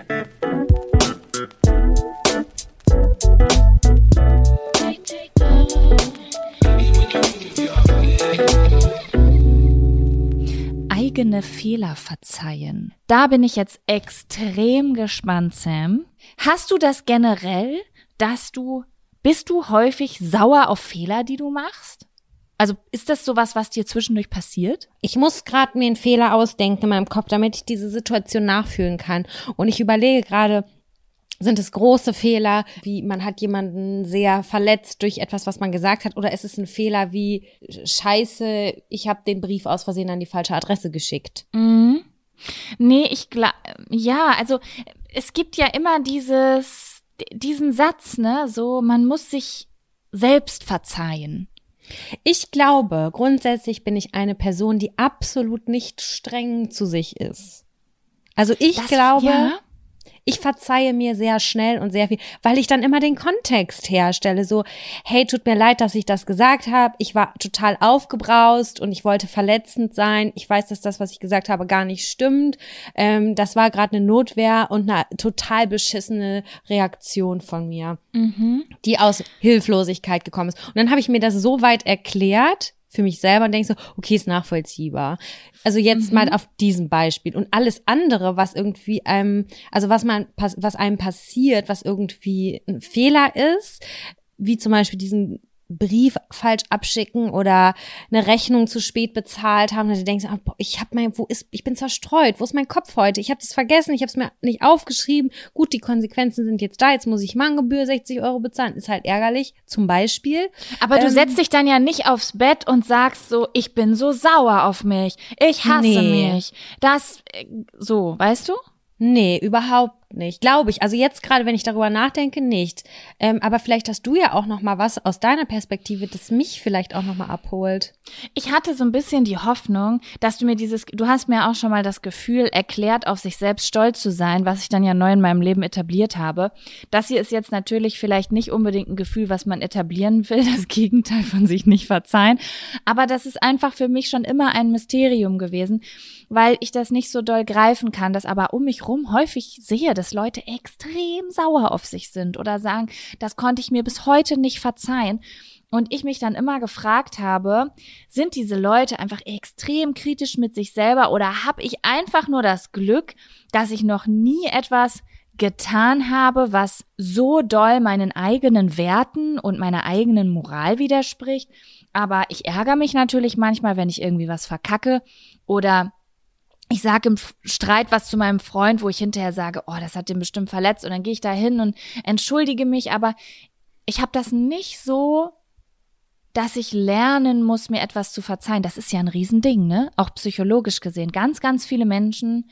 Eigene Fehler verzeihen. Da bin ich jetzt extrem gespannt, Sam. Hast du das generell, bist du häufig sauer auf Fehler, die du machst? Also ist das sowas, was dir zwischendurch passiert? Ich muss gerade mir einen Fehler ausdenken in meinem Kopf, damit ich diese Situation nachfühlen kann. Und ich überlege gerade, sind es große Fehler, wie man hat jemanden sehr verletzt durch etwas, was man gesagt hat, oder ist es ein Fehler wie Scheiße, ich habe den Brief aus Versehen an die falsche Adresse geschickt? Mhm. Nee, also es gibt ja immer diesen Satz, ne, so man muss sich selbst verzeihen. Ich glaube, grundsätzlich bin ich eine Person, die absolut nicht streng zu sich ist. Also ich glaube, ich verzeihe mir sehr schnell und sehr viel, weil ich dann immer den Kontext herstelle. So, hey, tut mir leid, dass ich das gesagt habe. Ich war total aufgebraust und ich wollte verletzend sein. Ich weiß, dass das, was ich gesagt habe, gar nicht stimmt. Das war gerade eine Notwehr und eine total beschissene Reaktion von mir, die aus Hilflosigkeit gekommen ist. Und dann habe ich mir das so weit erklärt für mich selber und denke so, okay, ist nachvollziehbar. Also jetzt mal auf diesem Beispiel. Und alles andere, was irgendwie was einem passiert, was irgendwie ein Fehler ist, wie zum Beispiel diesen Brief falsch abschicken oder eine Rechnung zu spät bezahlt haben, und du denkst, ich bin zerstreut, wo ist mein Kopf heute? Ich habe das vergessen, ich habe es mir nicht aufgeschrieben. Gut, die Konsequenzen sind jetzt da, jetzt muss ich Mahngebühr 60 € bezahlen, ist halt ärgerlich, zum Beispiel. Aber du setzt dich dann ja nicht aufs Bett und sagst so, ich bin so sauer auf mich, ich hasse mich. So, weißt du? Nee, überhaupt nicht. Glaube ich. Also jetzt gerade, wenn ich darüber nachdenke, nicht. Aber vielleicht hast du ja auch noch mal was aus deiner Perspektive, das mich vielleicht auch noch mal abholt. Ich hatte so ein bisschen die Hoffnung, dass du hast mir auch schon mal das Gefühl erklärt, auf sich selbst stolz zu sein, was ich dann ja neu in meinem Leben etabliert habe. Das hier ist jetzt natürlich vielleicht nicht unbedingt ein Gefühl, was man etablieren will, das Gegenteil von sich nicht verzeihen. Aber das ist einfach für mich schon immer ein Mysterium gewesen, weil ich das nicht so doll greifen kann, das aber um mich rum häufig sehe, dass Leute extrem sauer auf sich sind oder sagen, das konnte ich mir bis heute nicht verzeihen. Und ich mich dann immer gefragt habe, sind diese Leute einfach extrem kritisch mit sich selber oder habe ich einfach nur das Glück, dass ich noch nie etwas getan habe, was so doll meinen eigenen Werten und meiner eigenen Moral widerspricht. Aber ich ärgere mich natürlich manchmal, wenn ich irgendwie was verkacke oder ich sage im Streit was zu meinem Freund, wo ich hinterher sage, oh, das hat den bestimmt verletzt, und dann gehe ich da hin und entschuldige mich, aber ich habe das nicht so, dass ich lernen muss, mir etwas zu verzeihen. Das ist ja ein Riesending, ne? Auch psychologisch gesehen. Ganz, ganz viele Menschen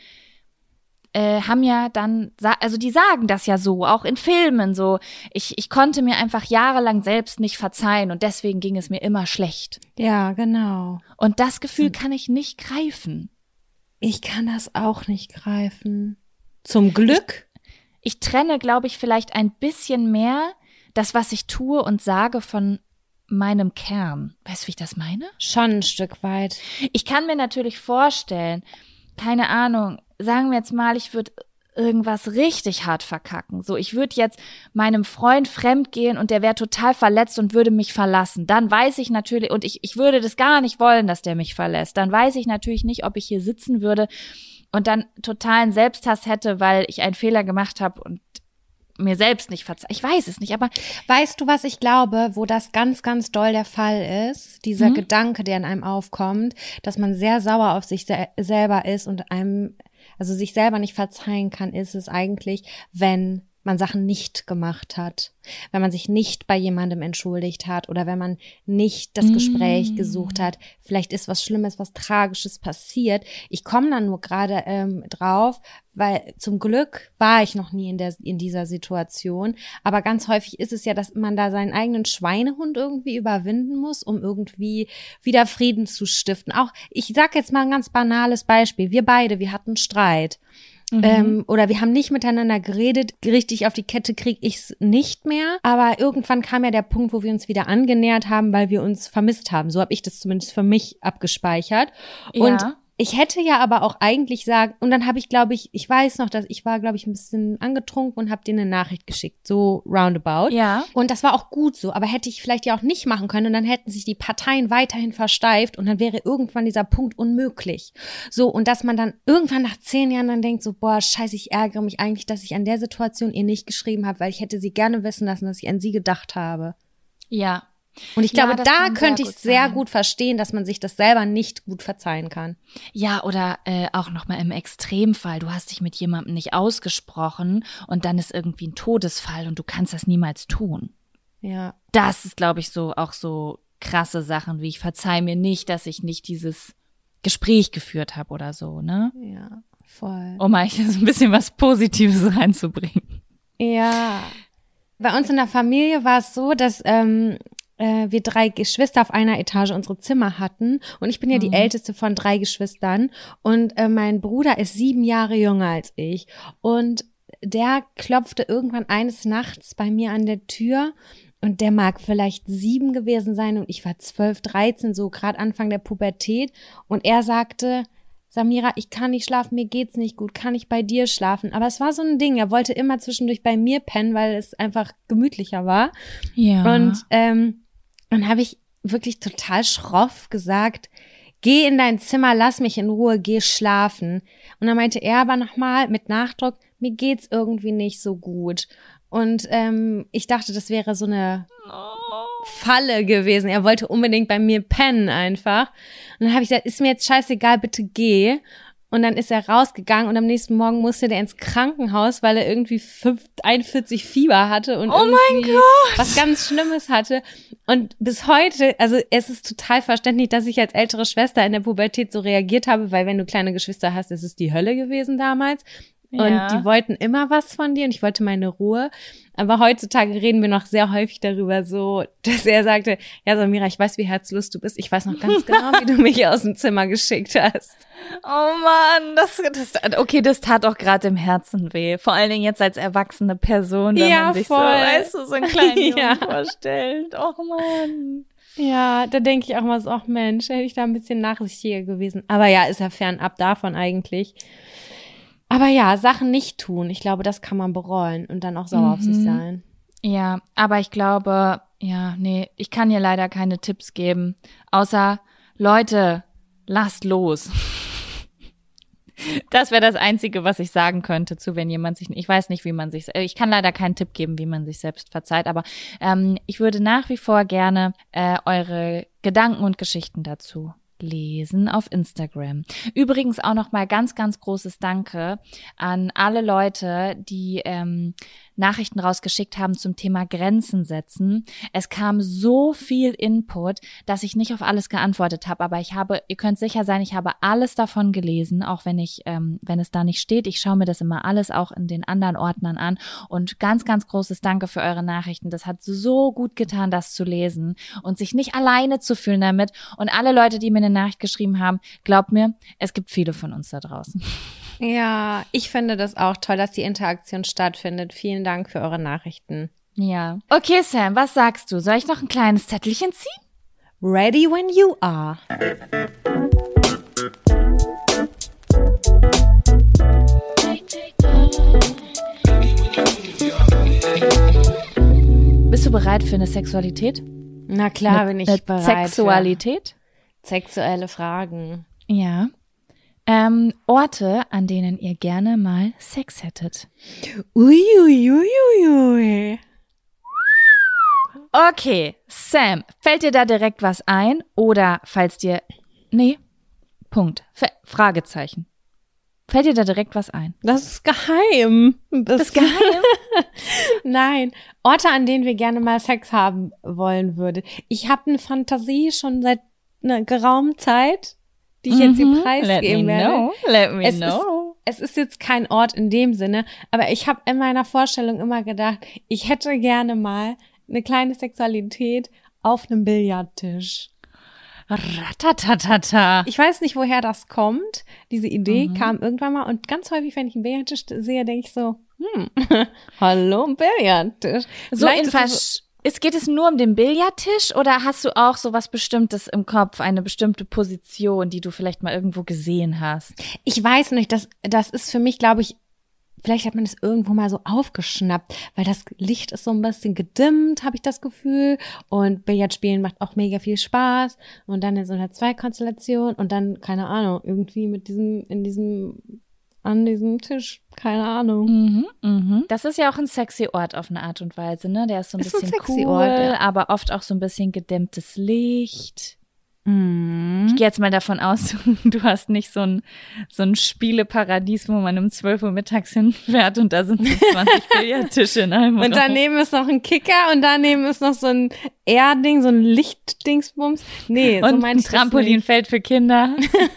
haben ja dann, also die sagen das ja so, auch in Filmen so, ich konnte mir einfach jahrelang selbst nicht verzeihen und deswegen ging es mir immer schlecht. Ja, genau. Und das Gefühl kann ich nicht greifen. Ich kann das auch nicht greifen. Zum Glück. Ich trenne, glaube ich, vielleicht ein bisschen mehr das, was ich tue und sage, von meinem Kern. Weißt du, wie ich das meine? Schon ein Stück weit. Ich kann mir natürlich vorstellen, keine Ahnung, sagen wir jetzt mal, ich würde irgendwas richtig hart verkacken. So, ich würde jetzt meinem Freund fremd gehen und der wäre total verletzt und würde mich verlassen. Dann weiß ich natürlich, und ich würde das gar nicht wollen, dass der mich verlässt. Dann weiß ich natürlich nicht, ob ich hier sitzen würde und dann totalen Selbsthass hätte, weil ich einen Fehler gemacht habe und mir selbst nicht verzeihe. Ich weiß es nicht, aber weißt du, was ich glaube, wo das ganz, ganz doll der Fall ist? Dieser Gedanke, der in einem aufkommt, dass man sehr sauer auf sich selber ist und also sich selber nicht verzeihen kann, ist es eigentlich, wenn man Sachen nicht gemacht hat, wenn man sich nicht bei jemandem entschuldigt hat oder wenn man nicht das Gespräch gesucht hat. Vielleicht ist was Schlimmes, was Tragisches passiert. Ich komme dann nur gerade drauf, weil zum Glück war ich noch nie in dieser Situation. Aber ganz häufig ist es ja, dass man da seinen eigenen Schweinehund irgendwie überwinden muss, um irgendwie wieder Frieden zu stiften. Auch, ich sag jetzt mal ein ganz banales Beispiel. Wir hatten Streit. oder wir haben nicht miteinander geredet, richtig auf die Kette kriege ich es nicht mehr, aber irgendwann kam ja der Punkt, wo wir uns wieder angenähert haben, weil wir uns vermisst haben. So habe ich das zumindest für mich abgespeichert. Ja. Und ich hätte ja aber auch eigentlich sagen, und dann habe ich, glaube ich weiß noch, dass ich war, glaube ich, ein bisschen angetrunken und habe dir eine Nachricht geschickt, so roundabout. Ja. Und das war auch gut so, aber hätte ich vielleicht ja auch nicht machen können und dann hätten sich die Parteien weiterhin versteift und dann wäre irgendwann dieser Punkt unmöglich. So, und dass man dann irgendwann nach 10 Jahren dann denkt, so, boah, scheiße, ich ärgere mich eigentlich, dass ich an der Situation ihr nicht geschrieben habe, weil ich hätte sie gerne wissen lassen, dass ich an sie gedacht habe. Ja. Und ich glaube, das da kann könnte ich sehr sein. gut verstehen, dass man sich das selber nicht gut verzeihen kann. Ja, oder auch nochmal im Extremfall, du hast dich mit jemandem nicht ausgesprochen und dann ist irgendwie ein Todesfall und du kannst das niemals tun. Ja. Das ist, glaube ich, so auch so krasse Sachen, wie ich verzeih mir nicht, dass ich nicht dieses Gespräch geführt habe oder so, ne? Ja, voll. Um mal so ein bisschen was Positives reinzubringen. Ja. Bei uns in der Familie war es so, dass wir 3 Geschwister auf einer Etage unsere Zimmer hatten und ich bin ja die älteste von 3 Geschwistern und mein Bruder ist 7 Jahre jünger als ich und der klopfte irgendwann eines Nachts bei mir an der Tür und der mag vielleicht 7 gewesen sein und ich war 12, 13, so gerade Anfang der Pubertät und er sagte: Samira, ich kann nicht schlafen, mir geht's nicht gut, kann ich bei dir schlafen? Aber es war so ein Ding, er wollte immer zwischendurch bei mir pennen, weil es einfach gemütlicher war. Ja. Und dann habe ich wirklich total schroff gesagt, geh in dein Zimmer, lass mich in Ruhe, geh schlafen. Und dann meinte er aber nochmal mit Nachdruck, mir geht's irgendwie nicht so gut. Und ich dachte, das wäre so eine Falle gewesen. Er wollte unbedingt bei mir pennen einfach. Und dann habe ich gesagt, ist mir jetzt scheißegal, bitte geh. Und dann ist er rausgegangen und am nächsten Morgen musste der ins Krankenhaus, weil er irgendwie 41 Fieber hatte und irgendwie was ganz Schlimmes hatte. Und bis heute, also es ist total verständlich, dass ich als ältere Schwester in der Pubertät so reagiert habe, weil wenn du kleine Geschwister hast, ist es die Hölle gewesen damals. Und die wollten immer was von dir und ich wollte meine Ruhe. Aber heutzutage reden wir noch sehr häufig darüber so, dass er sagte, ja Samira, ich weiß, wie herzlos du bist. Ich weiß noch ganz genau, wie du mich aus dem Zimmer geschickt hast. Oh Mann, das tat auch gerade im Herzen weh. Vor allen Dingen jetzt als erwachsene Person, wenn man sich voll. so, weißt du, so einen kleinen Jungen vorstellt. Oh Mann. Ja, da denke ich auch mal so, ach Mensch, hätte ich da ein bisschen nachsichtiger gewesen. Aber ja, ist ja fernab davon eigentlich. Aber ja, Sachen nicht tun. Ich glaube, das kann man bereuen und dann auch sauer auf sich sein. Ja, aber ich glaube, ich kann hier leider keine Tipps geben. Außer, Leute, lasst los. Das wäre das Einzige, was ich sagen könnte wenn jemand sich, ich weiß nicht, ich kann leider keinen Tipp geben, wie man sich selbst verzeiht, aber ich würde nach wie vor gerne eure Gedanken und Geschichten dazu lesen auf Instagram. Übrigens auch noch mal ganz, ganz großes Danke an alle Leute, die Nachrichten rausgeschickt haben zum Thema Grenzen setzen. Es kam so viel Input, dass ich nicht auf alles geantwortet habe, aber ihr könnt sicher sein, ich habe alles davon gelesen, auch wenn es da nicht steht. Ich schaue mir das immer alles auch in den anderen Ordnern an und ganz, ganz großes Danke für eure Nachrichten. Das hat so gut getan, das zu lesen und sich nicht alleine zu fühlen damit. Und alle Leute, die mir eine Nachricht geschrieben haben, glaubt mir, es gibt viele von uns da draußen. Ja, ich finde das auch toll, dass die Interaktion stattfindet. Vielen Dank für eure Nachrichten. Ja. Okay, Sam, was sagst du? Soll ich noch ein kleines Zettelchen ziehen? Ready when you are. Bist du bereit für eine Sexualität? Na klar, bin ich bereit. Sexualität? Sexuelle Fragen. Ja. Orte, an denen ihr gerne mal Sex hättet. Uiuiuiui. Okay, Sam, fällt dir da direkt was ein? Oder falls dir... Nee, Punkt. Fragezeichen. Fällt dir da direkt was ein? Das ist geheim. Das ist geheim? Nein, Orte, an denen wir gerne mal Sex haben wollen würde. Ich habe eine Fantasie schon seit einer geraumen Zeit, die ich jetzt hier preisgeben werde. Let me know. Es ist jetzt kein Ort in dem Sinne, aber ich habe in meiner Vorstellung immer gedacht, ich hätte gerne mal eine kleine Sexualität auf einem Billardtisch. Ratatatata. Ich weiß nicht, woher das kommt. Diese Idee kam irgendwann mal und ganz häufig, wenn ich einen Billardtisch sehe, denke ich so, hallo Billardtisch. So geht es nur um den Billardtisch oder hast du auch so was Bestimmtes im Kopf, eine bestimmte Position, die du vielleicht mal irgendwo gesehen hast? Ich weiß nicht, das ist für mich, glaube ich, vielleicht hat man es irgendwo mal so aufgeschnappt, weil das Licht ist so ein bisschen gedimmt, habe ich das Gefühl. Und Billardspielen macht auch mega viel Spaß. Und dann in so einer Zweikonstellation und dann, keine Ahnung, irgendwie an diesem Tisch, keine Ahnung. Das ist ja auch ein sexy Ort auf eine Art und Weise, ne? Der ist so ein bisschen sexy cool, Ort, ja. aber oft auch so ein bisschen gedämmtes Licht. Ich gehe jetzt mal davon aus, du hast nicht so ein Spieleparadies, wo man um 12 Uhr mittags hinfährt und da sind so 20 Billardtische in einem Raum. Und daneben ist noch ein Kicker und daneben ist noch so ein Erding, so ein Lichtdingsbums. Nee, so und meine ein ich Trampolinfeld für Kinder.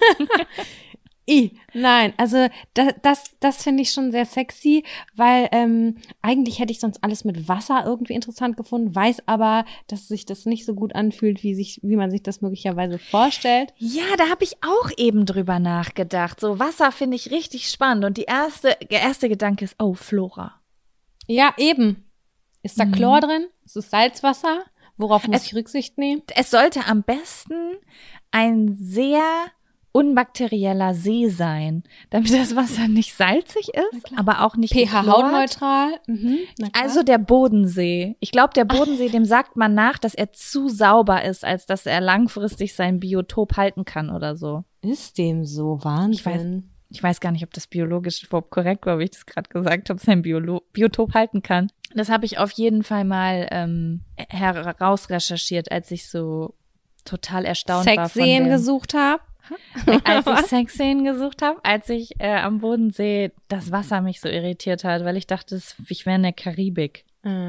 Nein, also das finde ich schon sehr sexy, weil eigentlich hätte ich sonst alles mit Wasser irgendwie interessant gefunden, weiß aber, dass sich das nicht so gut anfühlt, wie man sich das möglicherweise vorstellt. Ja, da habe ich auch eben drüber nachgedacht. So Wasser finde ich richtig spannend und der erste Gedanke ist, oh, Flora. Ja, eben. Ist da Chlor drin? Ist es Salzwasser? Worauf muss ich Rücksicht nehmen? Es sollte am besten ein sehr unbakterieller See sein, damit das Wasser nicht salzig ist, aber auch nicht pH-hautneutral. Also der Bodensee. Ich glaube, der Bodensee, dem sagt man nach, dass er zu sauber ist, als dass er langfristig sein Biotop halten kann oder so. Ist dem so? Wahnsinn. Ich weiß gar nicht, ob das biologisch überhaupt korrekt war, wie ich das gerade gesagt habe, sein Biotop halten kann. Das habe ich auf jeden Fall mal herausrecherchiert, als ich so total erstaunt war von Sexszenen gesucht habe. Als ich Sexszenen gesucht habe, als ich am Bodensee das Wasser mich so irritiert hat, weil ich dachte, ich wäre in der Karibik.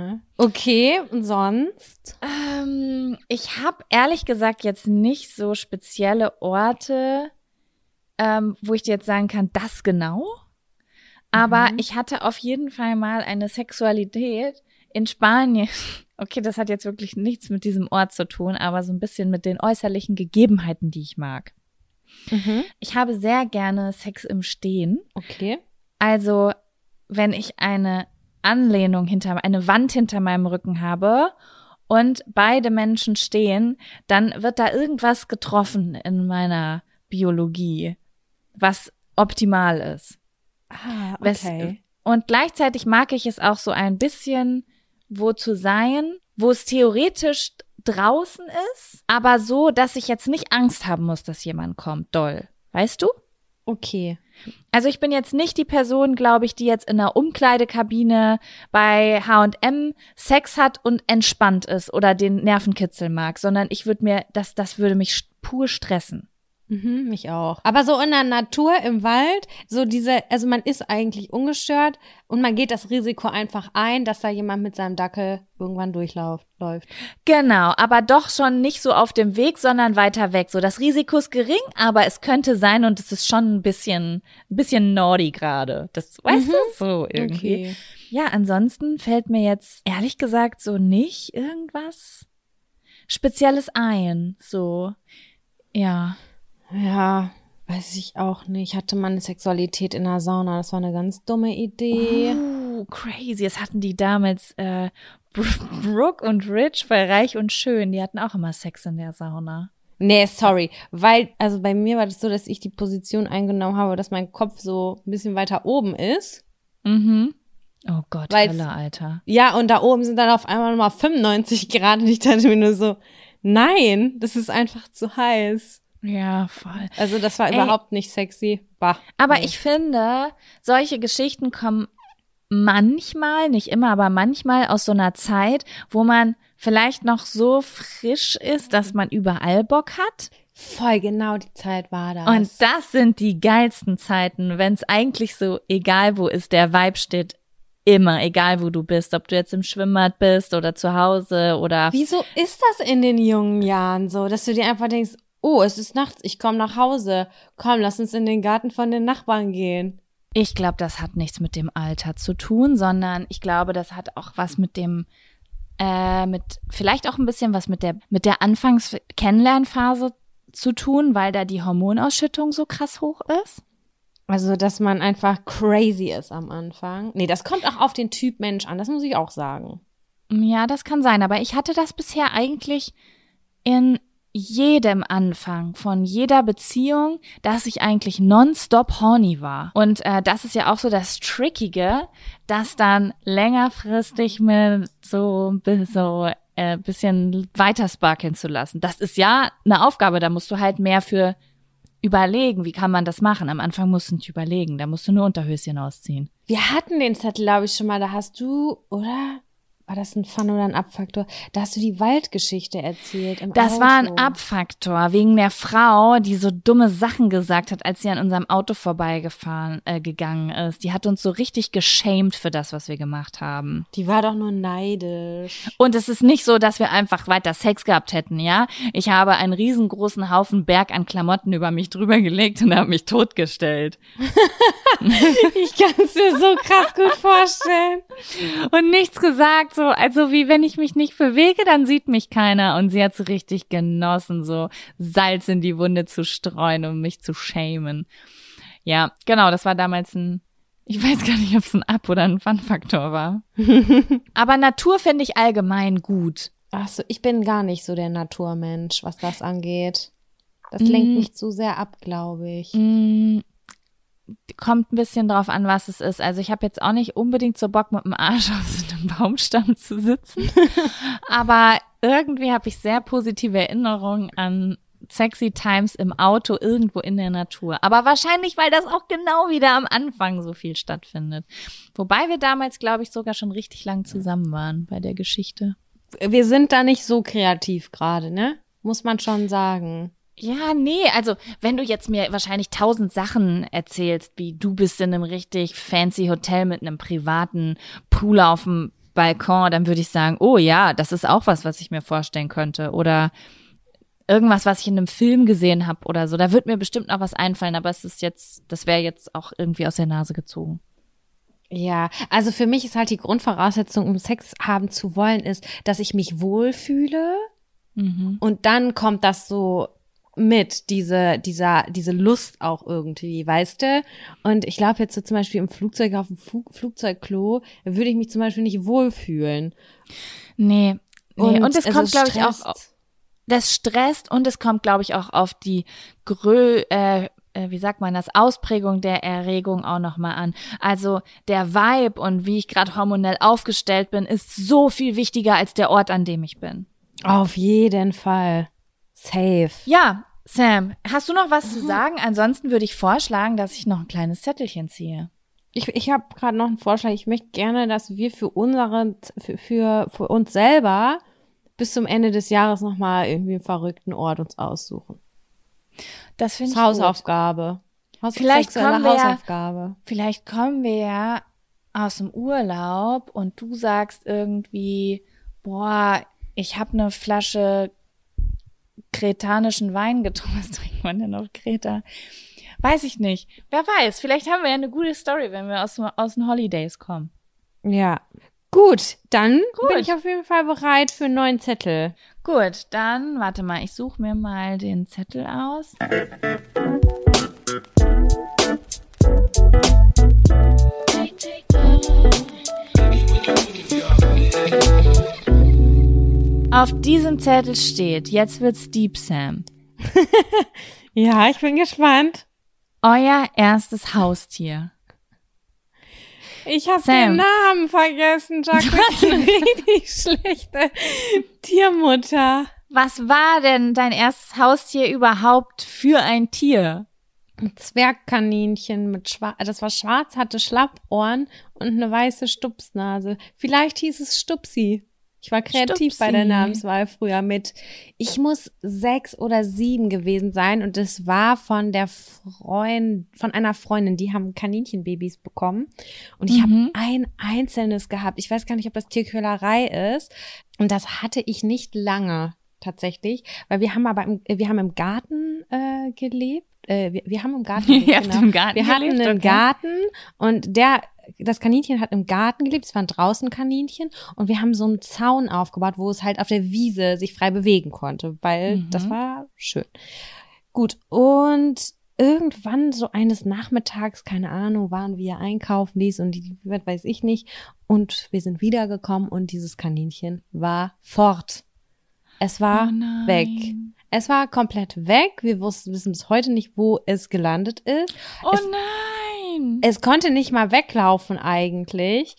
Okay, und sonst? Ich habe ehrlich gesagt jetzt nicht so spezielle Orte, wo ich dir jetzt sagen kann, das genau. Aber ich hatte auf jeden Fall mal eine Sexualität in Spanien. Okay, das hat jetzt wirklich nichts mit diesem Ort zu tun, aber so ein bisschen mit den äußerlichen Gegebenheiten, die ich mag. Ich habe sehr gerne Sex im Stehen. Okay. Also, wenn ich eine Anlehnung eine Wand hinter meinem Rücken habe und beide Menschen stehen, dann wird da irgendwas getroffen in meiner Biologie, was optimal ist. Okay. Und gleichzeitig mag ich es auch so ein bisschen, wo zu sein, wo es theoretisch draußen ist, aber so, dass ich jetzt nicht Angst haben muss, dass jemand kommt, doll. Weißt du? Okay. Also ich bin jetzt nicht die Person, glaube ich, die jetzt in einer Umkleidekabine bei H&M Sex hat und entspannt ist oder den Nervenkitzel mag, sondern das würde mich pur stressen. Mich auch. Aber so in der Natur, im Wald, also man ist eigentlich ungestört und man geht das Risiko einfach ein, dass da jemand mit seinem Dackel irgendwann läuft. Genau, aber doch schon nicht so auf dem Weg, sondern weiter weg. So, das Risiko ist gering, aber es könnte sein und es ist schon ein bisschen naughty gerade. Das weißt du so irgendwie. Okay. Ja, ansonsten fällt mir jetzt ehrlich gesagt so nicht irgendwas Spezielles ein. So, ja. Ja, weiß ich auch nicht. Hatte man eine Sexualität in der Sauna? Das war eine ganz dumme Idee. Oh, crazy. Das hatten die damals Brooke und Rich bei Reich und Schön. Die hatten auch immer Sex in der Sauna. Nee, sorry. Weil, also bei mir war das so, dass ich die Position eingenommen habe, dass mein Kopf so ein bisschen weiter oben ist. Oh Gott, Hölle, Alter. Ja, und da oben sind dann auf einmal nochmal 95 Grad und ich dachte mir nur so, nein, das ist einfach zu heiß. Ja, voll. Also das war überhaupt nicht sexy. Bah. Aber ich finde, solche Geschichten kommen manchmal, nicht immer, aber manchmal aus so einer Zeit, wo man vielleicht noch so frisch ist, dass man überall Bock hat. Voll, genau die Zeit war das. Und das sind die geilsten Zeiten, wenn es eigentlich so egal wo ist, der Vibe steht immer, egal wo du bist, ob du jetzt im Schwimmbad bist oder zu Hause oder. Wieso ist das in den jungen Jahren so, dass du dir einfach denkst, oh, es ist nachts, ich komme nach Hause. Komm, lass uns in den Garten von den Nachbarn gehen. Ich glaube, das hat nichts mit dem Alter zu tun, sondern ich glaube, das hat auch was mit dem, vielleicht auch ein bisschen was mit der Anfangs-Kennenlernphase zu tun, weil da die Hormonausschüttung so krass hoch ist. Also, dass man einfach crazy ist am Anfang. Nee, das kommt auch auf den Typ Mensch an, das muss ich auch sagen. Ja, das kann sein, aber ich hatte das bisher eigentlich in jedem Anfang von jeder Beziehung, dass ich eigentlich nonstop horny war. Und das ist ja auch so das Trickige, das dann längerfristig mit so bisschen weiter sparkeln zu lassen. Das ist ja eine Aufgabe, da musst du halt mehr für überlegen, wie kann man das machen. Am Anfang musst du nicht überlegen, da musst du nur Unterhöschen ausziehen. Wir hatten den Zettel, glaube ich, schon mal, da hast du, oder? War das ein Fun oder ein Abfaktor? Da hast du die Waldgeschichte erzählt im Das Auto. war ein Abfaktor wegen der Frau, die so dumme Sachen gesagt hat, als sie an unserem Auto gegangen ist. Die hat uns so richtig geschämt für das, was wir gemacht haben. Die war doch nur neidisch. Und es ist nicht so, dass wir einfach weiter Sex gehabt hätten, ja? Ich habe einen riesengroßen Haufen Berg an Klamotten über mich drüber gelegt und habe mich totgestellt. Ich kann es mir so krass gut vorstellen. Und nichts gesagt. So, also wie wenn ich mich nicht bewege, dann sieht mich keiner. Und sie hat so richtig genossen, so Salz in die Wunde zu streuen, um mich zu schämen. Ja, genau, das war damals ich weiß gar nicht, ob es ein Ab- oder ein Fun-Faktor war. Aber Natur finde ich allgemein gut. Ach so, ich bin gar nicht so der Naturmensch, was das angeht. Das lenkt mich zu sehr ab, glaube ich. Kommt ein bisschen drauf an, was es ist. Also ich habe jetzt auch nicht unbedingt so Bock, mit dem Arsch auf so einem Baumstamm zu sitzen. Aber irgendwie habe ich sehr positive Erinnerungen an sexy Times im Auto irgendwo in der Natur. Aber wahrscheinlich, weil das auch genau wieder am Anfang so viel stattfindet. Wobei wir damals, glaube ich, sogar schon richtig lang zusammen waren bei der Geschichte. Wir sind da nicht so kreativ gerade, ne? Muss man schon sagen. Ja, nee, also wenn du jetzt mir wahrscheinlich 1000 Sachen erzählst, wie du bist in einem richtig fancy Hotel mit einem privaten Pool auf dem Balkon, dann würde ich sagen, oh ja, das ist auch was ich mir vorstellen könnte. Oder irgendwas, was ich in einem Film gesehen habe oder so. Da wird mir bestimmt noch was einfallen, aber das wäre jetzt auch irgendwie aus der Nase gezogen. Ja, also für mich ist halt die Grundvoraussetzung, um Sex haben zu wollen, ist, dass ich mich wohlfühle. Und dann kommt das so mit, diese Lust auch irgendwie, weißt du? Und ich glaube jetzt so zum Beispiel im Flugzeug, auf dem Flugzeugklo, würde ich mich zum Beispiel nicht wohlfühlen. Nee. Und es kommt, glaube ich, auch, das stresst und es kommt, glaube ich, auch auf die Ausprägung der Erregung auch nochmal an. Also der Vibe und wie ich gerade hormonell aufgestellt bin, ist so viel wichtiger als der Ort, an dem ich bin. Auf jeden Fall. Safe. Ja, Sam, hast du noch was zu sagen? Ansonsten würde ich vorschlagen, dass ich noch ein kleines Zettelchen ziehe. Ich habe gerade noch einen Vorschlag. Ich möchte gerne, dass wir für uns selber bis zum Ende des Jahres nochmal irgendwie einen verrückten Ort uns aussuchen. Das finde ich Hausaufgabe. Vielleicht Hausaufgabe. Vielleicht kommen wir ja aus dem Urlaub und du sagst irgendwie, boah, ich habe eine Flasche kretanischen Wein getrunken. Was trinkt man denn auf Kreta? Weiß ich nicht. Wer weiß, vielleicht haben wir ja eine gute Story, wenn wir aus den Holidays kommen. Ja. Gut, dann bin ich auf jeden Fall bereit für einen neuen Zettel. Gut, dann, warte mal, ich suche mir mal den Zettel aus. Auf diesem Zettel steht, jetzt wird's deep, Sam. Ja, ich bin gespannt. Euer erstes Haustier. Ich habe den Namen vergessen, Jack. Ich bin eine richtig schlechte Tiermutter. Was war denn dein erstes Haustier überhaupt für ein Tier? Ein Zwergkaninchen das war schwarz, hatte Schlappohren und eine weiße Stupsnase. Vielleicht hieß es Stupsi. Ich war kreativ Stupsi. bei der Namenswahl früher ich muss 6 oder 7 gewesen sein und es war von einer Freundin, die haben Kaninchenbabys bekommen und ich habe ein einzelnes gehabt. Ich weiß gar nicht, ob das Tierquälerei ist und das hatte ich nicht lange tatsächlich, weil wir haben im Garten gelebt. Wir haben im Garten gelebt, Wir hatten einen Garten und das Kaninchen hat im Garten gelebt, es waren draußen Kaninchen und wir haben so einen Zaun aufgebaut, wo es halt auf der Wiese sich frei bewegen konnte, weil das war schön. Gut, und irgendwann so eines Nachmittags, keine Ahnung, waren wir einkaufen, dies und die, was weiß ich nicht. Und wir sind wiedergekommen und dieses Kaninchen war fort. Es war weg. Es war komplett weg. Wir wissen bis heute nicht, wo es gelandet ist. Nein! Es konnte nicht mal weglaufen eigentlich.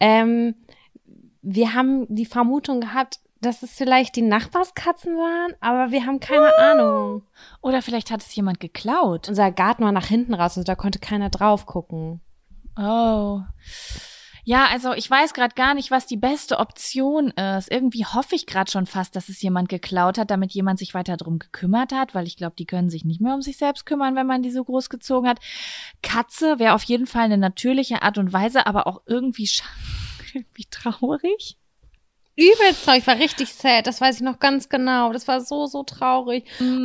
Wir haben die Vermutung gehabt, dass es vielleicht die Nachbarskatzen waren, aber wir haben keine Ahnung. Oder vielleicht hat es jemand geklaut. Unser Garten war nach hinten raus, also da konnte keiner drauf gucken. Oh. Ja, also ich weiß gerade gar nicht, was die beste Option ist. Irgendwie hoffe ich gerade schon fast, dass es jemand geklaut hat, damit jemand sich weiter drum gekümmert hat, weil ich glaube, die können sich nicht mehr um sich selbst kümmern, wenn man die so groß gezogen hat. Katze wäre auf jeden Fall eine natürliche Art und Weise, aber auch irgendwie traurig. Übelst traurig, war richtig sad, das weiß ich noch ganz genau. Das war so, so traurig.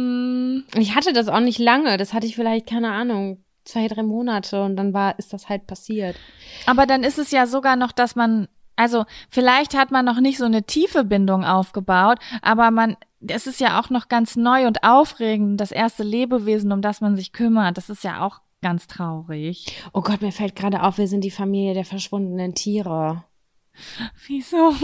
Ich hatte das auch nicht lange, das hatte ich vielleicht, keine Ahnung, 2-3 Monate und dann ist das halt passiert. Aber dann ist es ja sogar noch, dass man, also vielleicht hat man noch nicht so eine tiefe Bindung aufgebaut, aber es ist ja auch noch ganz neu und aufregend, das erste Lebewesen, um das man sich kümmert, das ist ja auch ganz traurig. Oh Gott, mir fällt gerade auf, wir sind die Familie der verschwundenen Tiere. Wieso?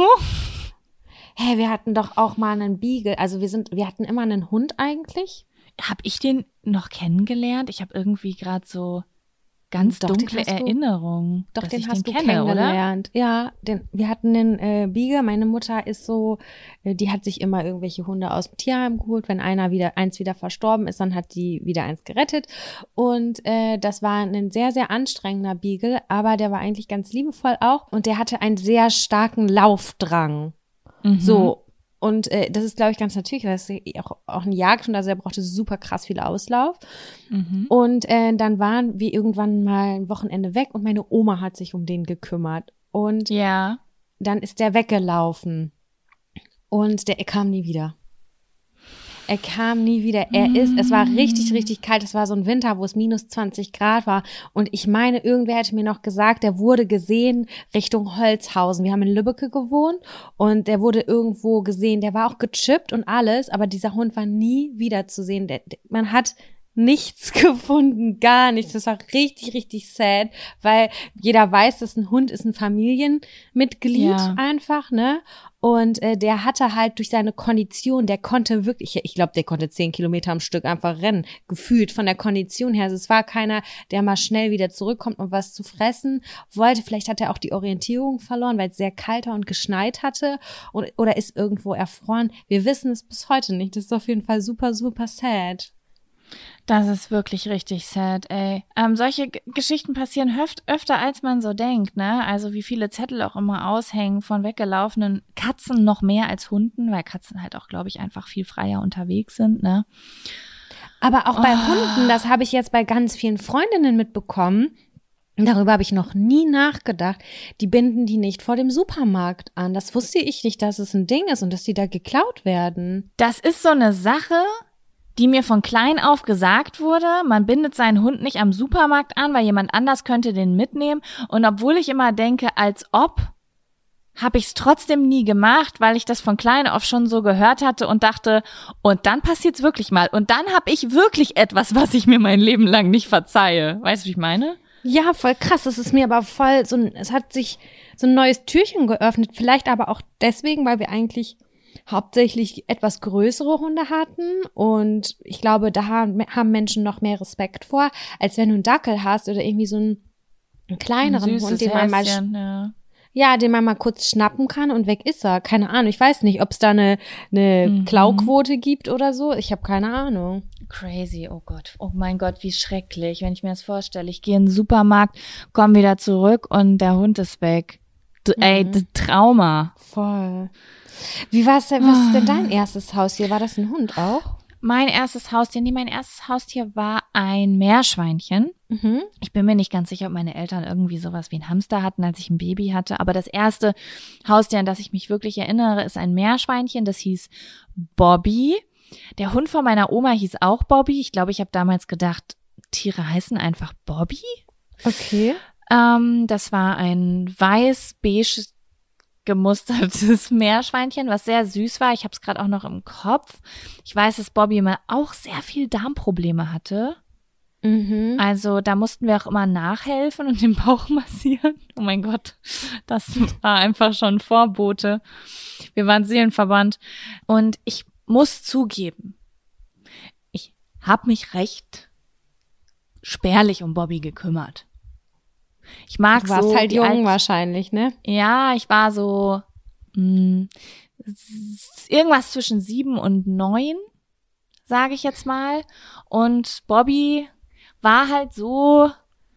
Hey, wir hatten doch auch mal einen Beagle, also wir hatten immer einen Hund eigentlich. Hab ich den noch kennengelernt? Ich habe irgendwie gerade so ganz dunkle Erinnerungen, doch, dass den ich hast den du kenne, kennengelernt. Oder? Ja, wir hatten den Beagle. Meine Mutter ist so, die hat sich immer irgendwelche Hunde aus dem Tierheim geholt. Wenn eins wieder verstorben ist, dann hat die wieder eins gerettet. Und das war ein sehr, sehr anstrengender Beagle, aber der war eigentlich ganz liebevoll auch. Und der hatte einen sehr starken Laufdrang. So. Und das ist, glaube ich, ganz natürlich, weil es auch ein Jagdhund, also er brauchte super krass viel Auslauf. Und dann waren wir irgendwann mal ein Wochenende weg und meine Oma hat sich um den gekümmert. Und dann ist der weggelaufen. Und er kam nie wieder. Er kam nie wieder. Es war richtig, richtig kalt. Es war so ein Winter, wo es minus 20 Grad war. Und ich meine, irgendwer hätte mir noch gesagt, der wurde gesehen Richtung Holzhausen. Wir haben in Lübbecke gewohnt und der wurde irgendwo gesehen. Der war auch gechippt und alles, aber dieser Hund war nie wieder zu sehen. Man hat nichts gefunden, gar nichts. Das war richtig, richtig sad, weil jeder weiß, dass ein Hund ist ein Familienmitglied einfach, ne? Und der hatte halt durch seine Kondition, der konnte wirklich, ich glaube, der konnte 10 Kilometer am Stück einfach rennen, gefühlt von der Kondition her. Also es war keiner, der mal schnell wieder zurückkommt, um was zu fressen wollte. Vielleicht hat er auch die Orientierung verloren, weil es sehr kalt war und geschneit hatte oder ist irgendwo erfroren. Wir wissen es bis heute nicht. Das ist auf jeden Fall super, super sad. Das ist wirklich richtig sad, ey. Solche Geschichten passieren öfter, als man so denkt, ne? Also wie viele Zettel auch immer aushängen von weggelaufenen Katzen, noch mehr als Hunden, weil Katzen halt auch, glaube ich, einfach viel freier unterwegs sind, ne? Aber auch bei Hunden, das habe ich jetzt bei ganz vielen Freundinnen mitbekommen, darüber habe ich noch nie nachgedacht, die binden die nicht vor dem Supermarkt an. Das wusste ich nicht, dass es ein Ding ist und dass die da geklaut werden. Das ist so eine Sache, die mir von klein auf gesagt wurde, man bindet seinen Hund nicht am Supermarkt an, weil jemand anders könnte den mitnehmen. Und obwohl ich immer denke, als ob, habe ich es trotzdem nie gemacht, weil ich das von klein auf schon so gehört hatte und dachte, und dann passiert's wirklich mal. Und dann habe ich wirklich etwas, was ich mir mein Leben lang nicht verzeihe. Weißt du, wie ich meine? Ja, voll krass. Das ist mir aber voll es hat sich so ein neues Türchen geöffnet. Vielleicht aber auch deswegen, weil wir eigentlich hauptsächlich etwas größere Hunde hatten und ich glaube, da haben Menschen noch mehr Respekt vor, als wenn du einen Dackel hast oder irgendwie so einen kleineren Hund, den man mal den man mal kurz schnappen kann und weg ist er. Keine Ahnung, ich weiß nicht, ob es da eine Klauquote gibt oder so. Ich habe keine Ahnung. Crazy, oh Gott, oh mein Gott, wie schrecklich, wenn ich mir das vorstelle. Ich gehe in den Supermarkt, komme wieder zurück und der Hund ist weg. Ey, das Trauma. Voll. Was ist denn dein erstes Haustier? War das ein Hund auch? Mein erstes Haustier war ein Meerschweinchen. Ich bin mir nicht ganz sicher, ob meine Eltern irgendwie sowas wie ein Hamster hatten, als ich ein Baby hatte. Aber das erste Haustier, an das ich mich wirklich erinnere, ist ein Meerschweinchen. Das hieß Bobby. Der Hund von meiner Oma hieß auch Bobby. Ich glaube, ich habe damals gedacht, Tiere heißen einfach Bobby. Okay. Das war ein weiß-beige gemustertes Meerschweinchen, was sehr süß war. Ich habe es gerade auch noch im Kopf. Ich weiß, dass Bobby immer auch sehr viel Darmprobleme hatte. Mhm. Also da mussten wir auch immer nachhelfen und den Bauch massieren. Oh mein Gott, das war einfach schon ein Vorbote. Wir waren seelenverwandt. Und ich muss zugeben, ich habe mich recht spärlich um Bobby gekümmert. Ich mag Du warst so halt die jung wahrscheinlich, ne? Ja, ich war so irgendwas zwischen 7 und 9, sage ich jetzt mal. Und Bobby war halt so,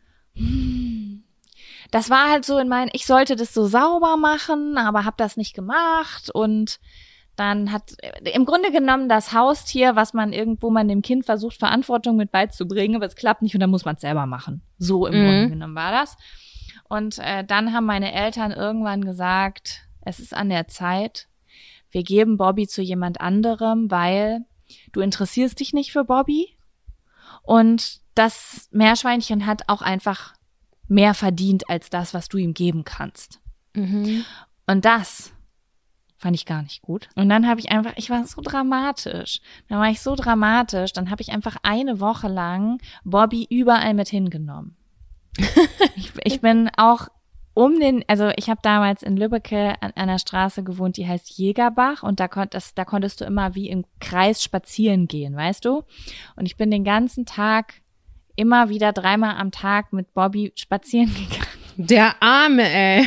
das war halt so ich sollte das so sauber machen, aber habe das nicht gemacht. Und dann hat im Grunde genommen das Haustier, wo man dem Kind versucht, Verantwortung mit beizubringen, aber es klappt nicht und dann muss man es selber machen. So im Grunde genommen war das. Und dann haben meine Eltern irgendwann gesagt, es ist an der Zeit, wir geben Bobby zu jemand anderem, weil du interessierst dich nicht für Bobby. Und das Meerschweinchen hat auch einfach mehr verdient als das, was du ihm geben kannst. Mhm. Und das fand ich gar nicht gut. Und dann ich war so dramatisch. Dann habe ich einfach eine Woche lang Bobby überall mit hingenommen. Ich bin auch ich habe damals in Lübbecke an einer Straße gewohnt, die heißt Jägerbach und da konntest du immer wie im Kreis spazieren gehen, weißt du? Und ich bin den ganzen Tag immer wieder 3-mal am Tag mit Bobby spazieren gegangen. Der Arme, ey.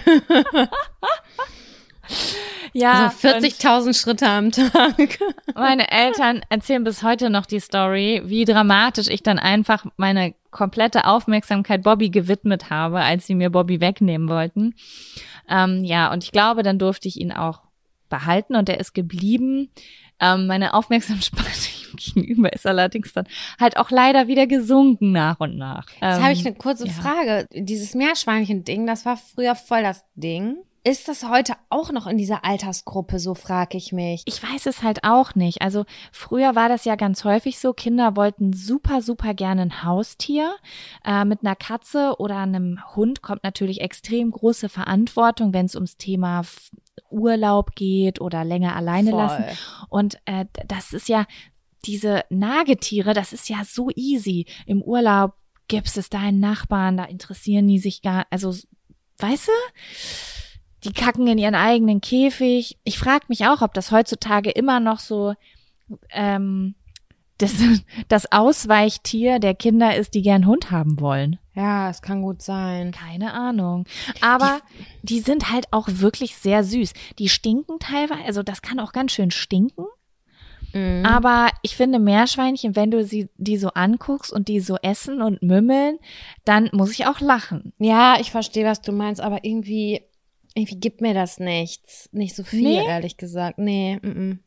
Ja, also 40.000 Schritte am Tag. Meine Eltern erzählen bis heute noch die Story, wie dramatisch ich dann einfach meine komplette Aufmerksamkeit Bobby gewidmet habe, als sie mir Bobby wegnehmen wollten. Ja, und ich glaube, dann durfte ich ihn auch behalten und er ist geblieben. Meine Aufmerksamkeit gegenüber ist allerdings dann halt auch leider wieder gesunken nach und nach. Jetzt habe ich eine kurze Frage. Dieses Meerschweinchen-Ding, das war früher voll das Ding. Ist das heute auch noch in dieser Altersgruppe, so frage ich mich. Ich weiß es halt auch nicht. Also früher war das ja ganz häufig so, Kinder wollten super, super gerne ein Haustier. Mit einer Katze oder einem Hund kommt natürlich extrem große Verantwortung, wenn es ums Thema Urlaub geht oder länger alleine lassen. Und das ist ja, diese Nagetiere, das ist ja so easy. Im Urlaub gibst es deinen Nachbarn, da interessieren die sich also, weißt du? Die kacken in ihren eigenen Käfig. Ich frage mich auch, ob das heutzutage immer noch so das Ausweichtier der Kinder ist, die gern Hund haben wollen. Ja, es kann gut sein. Keine Ahnung. Aber die sind halt auch wirklich sehr süß. Die stinken teilweise, also das kann auch ganz schön stinken. Mhm. Aber ich finde Meerschweinchen, wenn du die so anguckst und die so essen und mümmeln, dann muss ich auch lachen. Ja, ich verstehe, was du meinst, aber irgendwie gibt mir das nichts. Nicht so viel, ehrlich gesagt. Nee.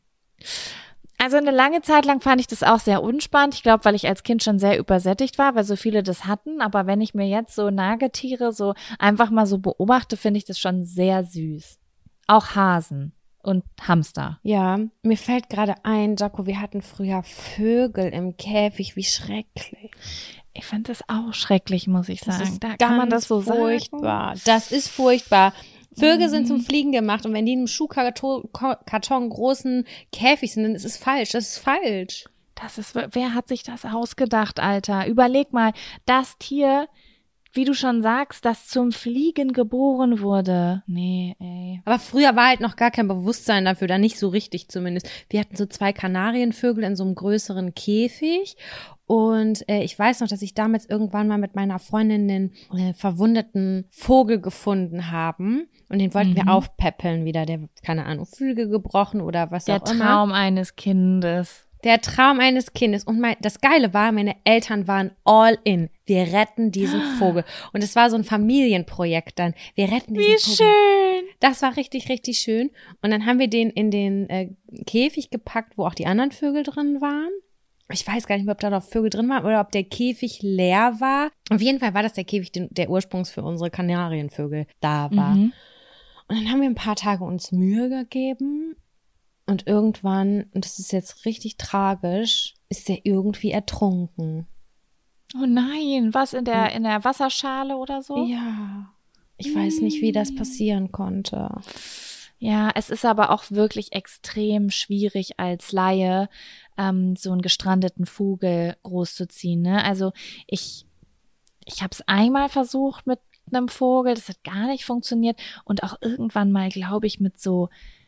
Also eine lange Zeit lang fand ich das auch sehr unspannend. Ich glaube, weil ich als Kind schon sehr übersättigt war, weil so viele das hatten. Aber wenn ich mir jetzt so Nagetiere so einfach mal so beobachte, finde ich das schon sehr süß. Auch Hasen und Hamster. Ja, mir fällt gerade ein, Jaco, wir hatten früher Vögel im Käfig. Wie schrecklich. Ich finde das auch schrecklich, muss ich sagen. Da kann man das so furchtbar. sagen. Das ist furchtbar. Vögel sind zum Fliegen gemacht und wenn die in einem Schuhkarton großen Käfig sind, dann ist es falsch. Das ist falsch. Wer hat sich das ausgedacht, Alter? Überleg mal, das Tier, wie du schon sagst, das zum Fliegen geboren wurde. Nee, ey. Aber früher war halt noch gar kein Bewusstsein dafür, da nicht so richtig zumindest. Wir hatten so 2 Kanarienvögel in so einem größeren Käfig. Und ich weiß noch, dass ich damals irgendwann mal mit meiner Freundin den verwundeten Vogel gefunden haben. Und den wollten wir aufpäppeln wieder. Der, keine Ahnung, Flügel gebrochen oder was auch immer. Der Traum eines Kindes. Der Traum eines Kindes. Und das Geile war, meine Eltern waren all in. Wir retten diesen Vogel. Und es war so ein Familienprojekt dann. Wir retten diesen Vogel. Wie schön. Das war richtig, richtig schön. Und dann haben wir den in den Käfig gepackt, wo auch die anderen Vögel drin waren. Ich weiß gar nicht mehr, ob da noch Vögel drin waren oder ob der Käfig leer war. Auf jeden Fall war das der Käfig, der ursprünglich für unsere Kanarienvögel da war. Und dann haben wir ein paar Tage uns Mühe gegeben. Und irgendwann, und das ist jetzt richtig tragisch, ist der irgendwie ertrunken. Oh nein, was in der Wasserschale oder so? Ja, ich weiß nicht, wie das passieren konnte. Ja, es ist aber auch wirklich extrem schwierig als Laie, so einen gestrandeten Vogel großzuziehen, ne? Also ich habe es einmal versucht mit einem Vogel, das hat gar nicht funktioniert und auch irgendwann mal, glaube ich, mit so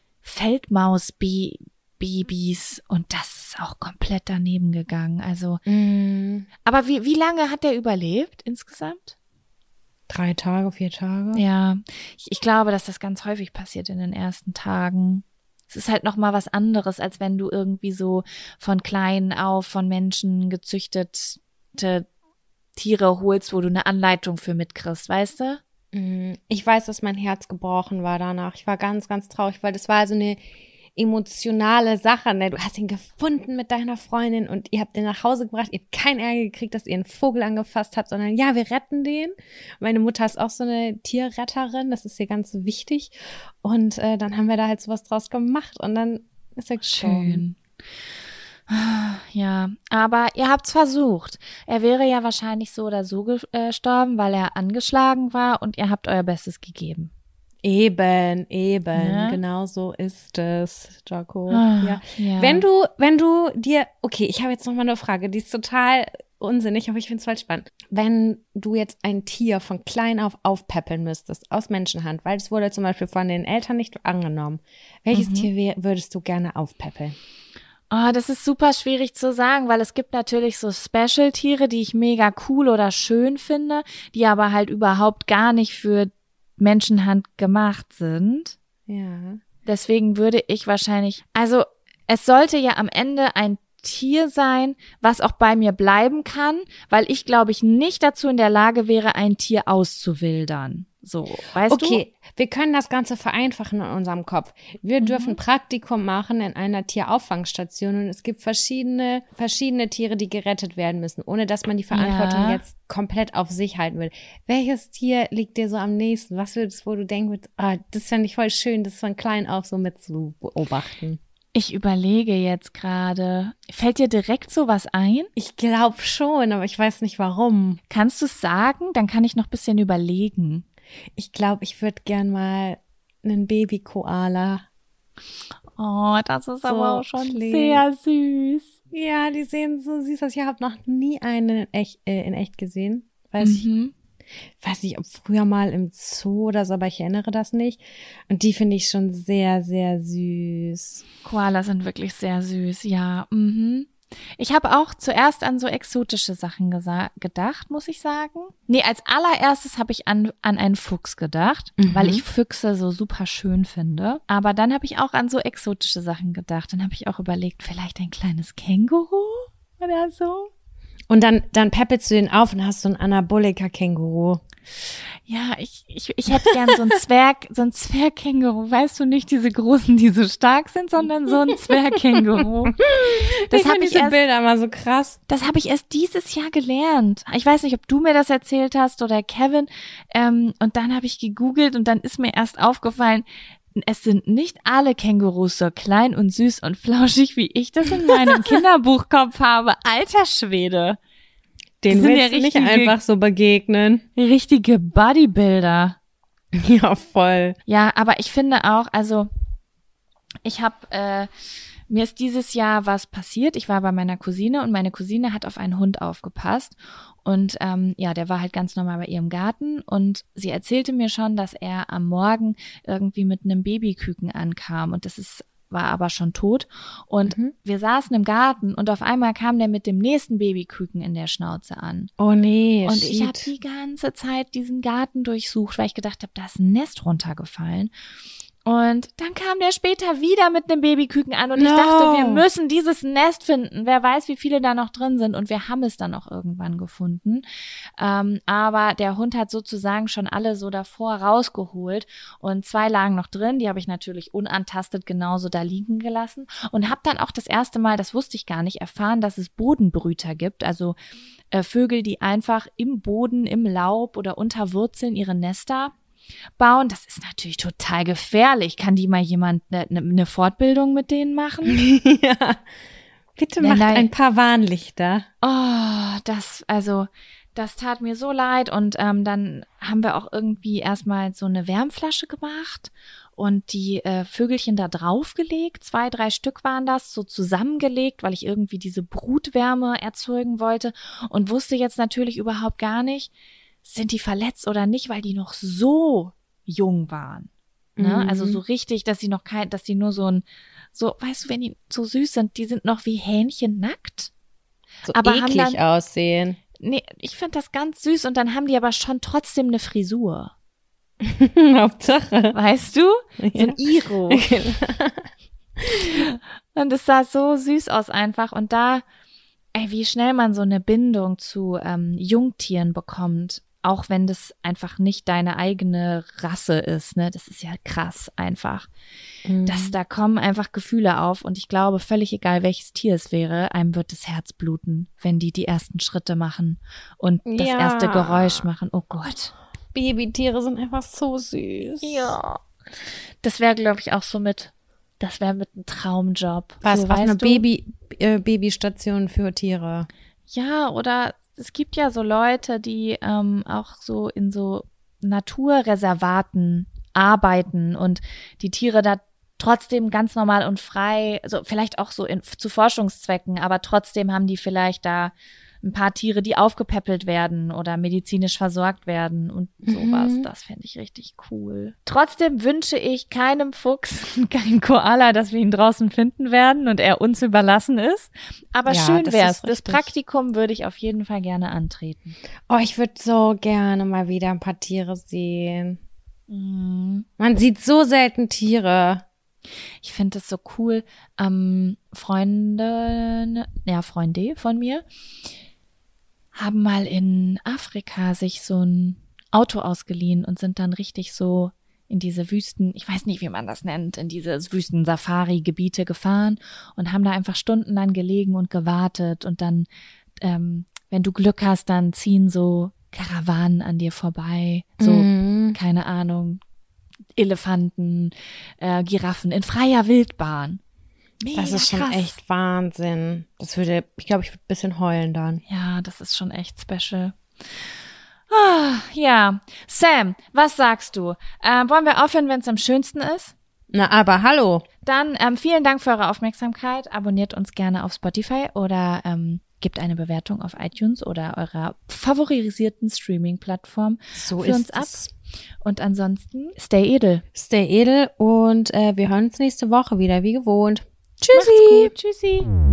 Feldmausbabys und das ist auch komplett daneben gegangen. Also, aber wie lange hat der überlebt insgesamt? 3 Tage, 4 Tage. Ja, ich glaube, dass das ganz häufig passiert in den ersten Tagen. Es ist halt nochmal was anderes, als wenn du irgendwie so von klein auf von Menschen gezüchtete Tiere holst, wo du eine Anleitung für mitkriegst, weißt du? Ich weiß, dass mein Herz gebrochen war danach. Ich war ganz, ganz traurig, weil das war so eine emotionale Sache, ne? Du hast ihn gefunden mit deiner Freundin und ihr habt den nach Hause gebracht. Ihr habt keinen Ärger gekriegt, dass ihr einen Vogel angefasst habt, sondern ja, wir retten den. Meine Mutter ist auch so eine Tierretterin, das ist ihr ganz wichtig. Und dann haben wir da halt sowas draus gemacht und dann ist er gestorben. Schön. Ja, aber ihr habt's versucht. Er wäre ja wahrscheinlich so oder so gestorben, weil er angeschlagen war und ihr habt euer Bestes gegeben. Eben, Ne? genau so ist es, Jaco. Ja. Wenn du dir, okay, ich habe jetzt noch mal eine Frage, die ist total unsinnig, aber ich finde es voll spannend. Wenn du jetzt ein Tier von klein auf aufpäppeln müsstest, aus Menschenhand, weil es wurde zum Beispiel von den Eltern nicht angenommen, welches Tier würdest du gerne aufpäppeln? Oh, das ist super schwierig zu sagen, weil es gibt natürlich so Special-Tiere, die ich mega cool oder schön finde, die aber halt überhaupt gar nicht für Menschenhand gemacht sind. Ja. Deswegen würde ich wahrscheinlich, also es sollte ja am Ende ein Tier sein, was auch bei mir bleiben kann, weil ich, glaube ich, nicht dazu in der Lage wäre, ein Tier auszuwildern. So, weißt du? Okay, wir können das Ganze vereinfachen in unserem Kopf. Wir dürfen Praktikum machen in einer Tierauffangstation und es gibt verschiedene Tiere, die gerettet werden müssen, ohne dass man die Verantwortung jetzt komplett auf sich halten will. Welches Tier liegt dir so am nächsten? Was würdest, wo du denkst, das fände ich voll schön, das von klein auf so mit zu beobachten? Ich überlege jetzt gerade. Fällt dir direkt sowas ein? Ich glaube schon, aber ich weiß nicht warum. Kannst du es sagen? Dann kann ich noch ein bisschen überlegen. Ich glaube, ich würde gern mal einen Baby-Koala. Oh, das ist So aber auch schon klein. sehr süß. Ja, die sehen so süß aus. Ich habe noch nie einen in echt gesehen. Weiß nicht, ob früher mal im Zoo oder so, aber ich erinnere das nicht. Und die finde ich schon sehr, sehr süß. Koalas sind wirklich sehr süß, ja. Ich habe auch zuerst an so exotische Sachen gedacht, muss ich sagen. Nee, als allererstes habe ich an einen Fuchs gedacht, weil ich Füchse so super schön finde. Aber dann habe ich auch an so exotische Sachen gedacht. Dann habe ich auch überlegt, vielleicht ein kleines Känguru oder so. Und dann peppelst du den auf und hast so ein Anabolika-Känguru. Ja, ich hätte gern so ein Zwergkänguru. Weißt du, nicht diese großen, die so stark sind, sondern so ein Zwergkänguru. Das habe ich diese Bilder immer so krass. Das habe ich erst dieses Jahr gelernt. Ich weiß nicht, ob du mir das erzählt hast oder Kevin. Und dann habe ich gegoogelt und dann ist mir erst aufgefallen, es sind nicht alle Kängurus so klein und süß und flauschig, wie ich das in meinem Kinderbuchkopf habe. Alter Schwede. Den willst du nicht einfach so begegnen. Richtige Bodybuilder. Ja, voll. Ja, aber ich finde auch, also mir ist dieses Jahr was passiert. Ich war bei meiner Cousine und meine Cousine hat auf einen Hund aufgepasst. Und der war halt ganz normal bei ihr im Garten und sie erzählte mir schon, dass er am Morgen irgendwie mit einem Babyküken ankam und war aber schon tot. Und wir saßen im Garten und auf einmal kam der mit dem nächsten Babyküken in der Schnauze an. Oh nee, und ich habe die ganze Zeit diesen Garten durchsucht, weil ich gedacht habe, da ist ein Nest runtergefallen. Und dann kam der später wieder mit einem Babyküken an und ich dachte, wir müssen dieses Nest finden. Wer weiß, wie viele da noch drin sind und wir haben es dann auch irgendwann gefunden. Aber der Hund hat sozusagen schon alle so davor rausgeholt und 2 lagen noch drin. Die habe ich natürlich unantastet genauso da liegen gelassen und habe dann auch das erste Mal, das wusste ich gar nicht, erfahren, dass es Bodenbrüter gibt. Also Vögel, die einfach im Boden, im Laub oder unter Wurzeln ihre Nester bauen. Das ist natürlich total gefährlich. Kann die mal jemand eine Fortbildung mit denen machen? Ja. Bitte macht ein paar Warnlichter. Oh, das tat mir so leid und dann haben wir auch irgendwie erstmal so eine Wärmflasche gemacht und die Vögelchen da draufgelegt, 2, 3 Stück waren das, so zusammengelegt, weil ich irgendwie diese Brutwärme erzeugen wollte und wusste jetzt natürlich überhaupt gar nicht, sind die verletzt oder nicht, weil die noch so jung waren. Ne? Also so richtig, dass sie noch dass die nur so weißt du, wenn die so süß sind, die sind noch wie Hähnchen nackt. So aber eklig haben dann, aussehen. Nee, ich finde das ganz süß und dann haben die aber schon trotzdem eine Frisur. Hauptsache. Weißt du? So ein Iro. Und es sah so süß aus einfach. Und da, wie schnell man so eine Bindung zu Jungtieren bekommt, auch wenn das einfach nicht deine eigene Rasse ist, ne? Das ist ja krass einfach. Da kommen einfach Gefühle auf und ich glaube, völlig egal, welches Tier es wäre, einem wird das Herz bluten, wenn die ersten Schritte machen und das erste Geräusch machen. Oh Gott. Babytiere sind einfach so süß. Ja. Das wäre, glaube ich, auch das wäre mit einem Traumjob. Was, so, auf einer weißt du? Babystation für Tiere. Ja, oder es gibt ja so Leute, die auch so in so Naturreservaten arbeiten und die Tiere da trotzdem ganz normal und frei, also vielleicht auch so zu Forschungszwecken, aber trotzdem haben die vielleicht da ein paar Tiere, die aufgepäppelt werden oder medizinisch versorgt werden und sowas. Das fände ich richtig cool. Trotzdem wünsche ich keinem Fuchs, keinem Koala, dass wir ihn draußen finden werden und er uns überlassen ist. Aber Ja, schön das wär's. ist Das richtig. Praktikum würde ich auf jeden Fall gerne antreten. Oh, ich würde so gerne mal wieder ein paar Tiere sehen. Mhm. Man sieht so selten Tiere. Ich finde es so cool. Freunde von mir haben mal in Afrika sich so ein Auto ausgeliehen und sind dann richtig so in diese Wüsten, ich weiß nicht, wie man das nennt, in diese Wüsten-Safari-Gebiete gefahren und haben da einfach stundenlang gelegen und gewartet und dann, wenn du Glück hast, dann ziehen so Karawanen an dir vorbei, so, keine Ahnung, Elefanten, Giraffen in freier Wildbahn. Mega Das ist schon krass. echt Wahnsinn. Ich glaube, ich würde ein bisschen heulen dann. Ja, das ist schon echt special. Ja. Sam, was sagst du? Wollen wir aufhören, wenn es am schönsten ist? Na, aber hallo. Dann vielen Dank für eure Aufmerksamkeit. Abonniert uns gerne auf Spotify oder gebt eine Bewertung auf iTunes oder eurer favorisierten Streaming-Plattform So für ist uns ab. es. Und ansonsten, stay edel. Stay edel und wir hören uns nächste Woche wieder, wie gewohnt. Macht's Tschüssi. gut. Tschüssi.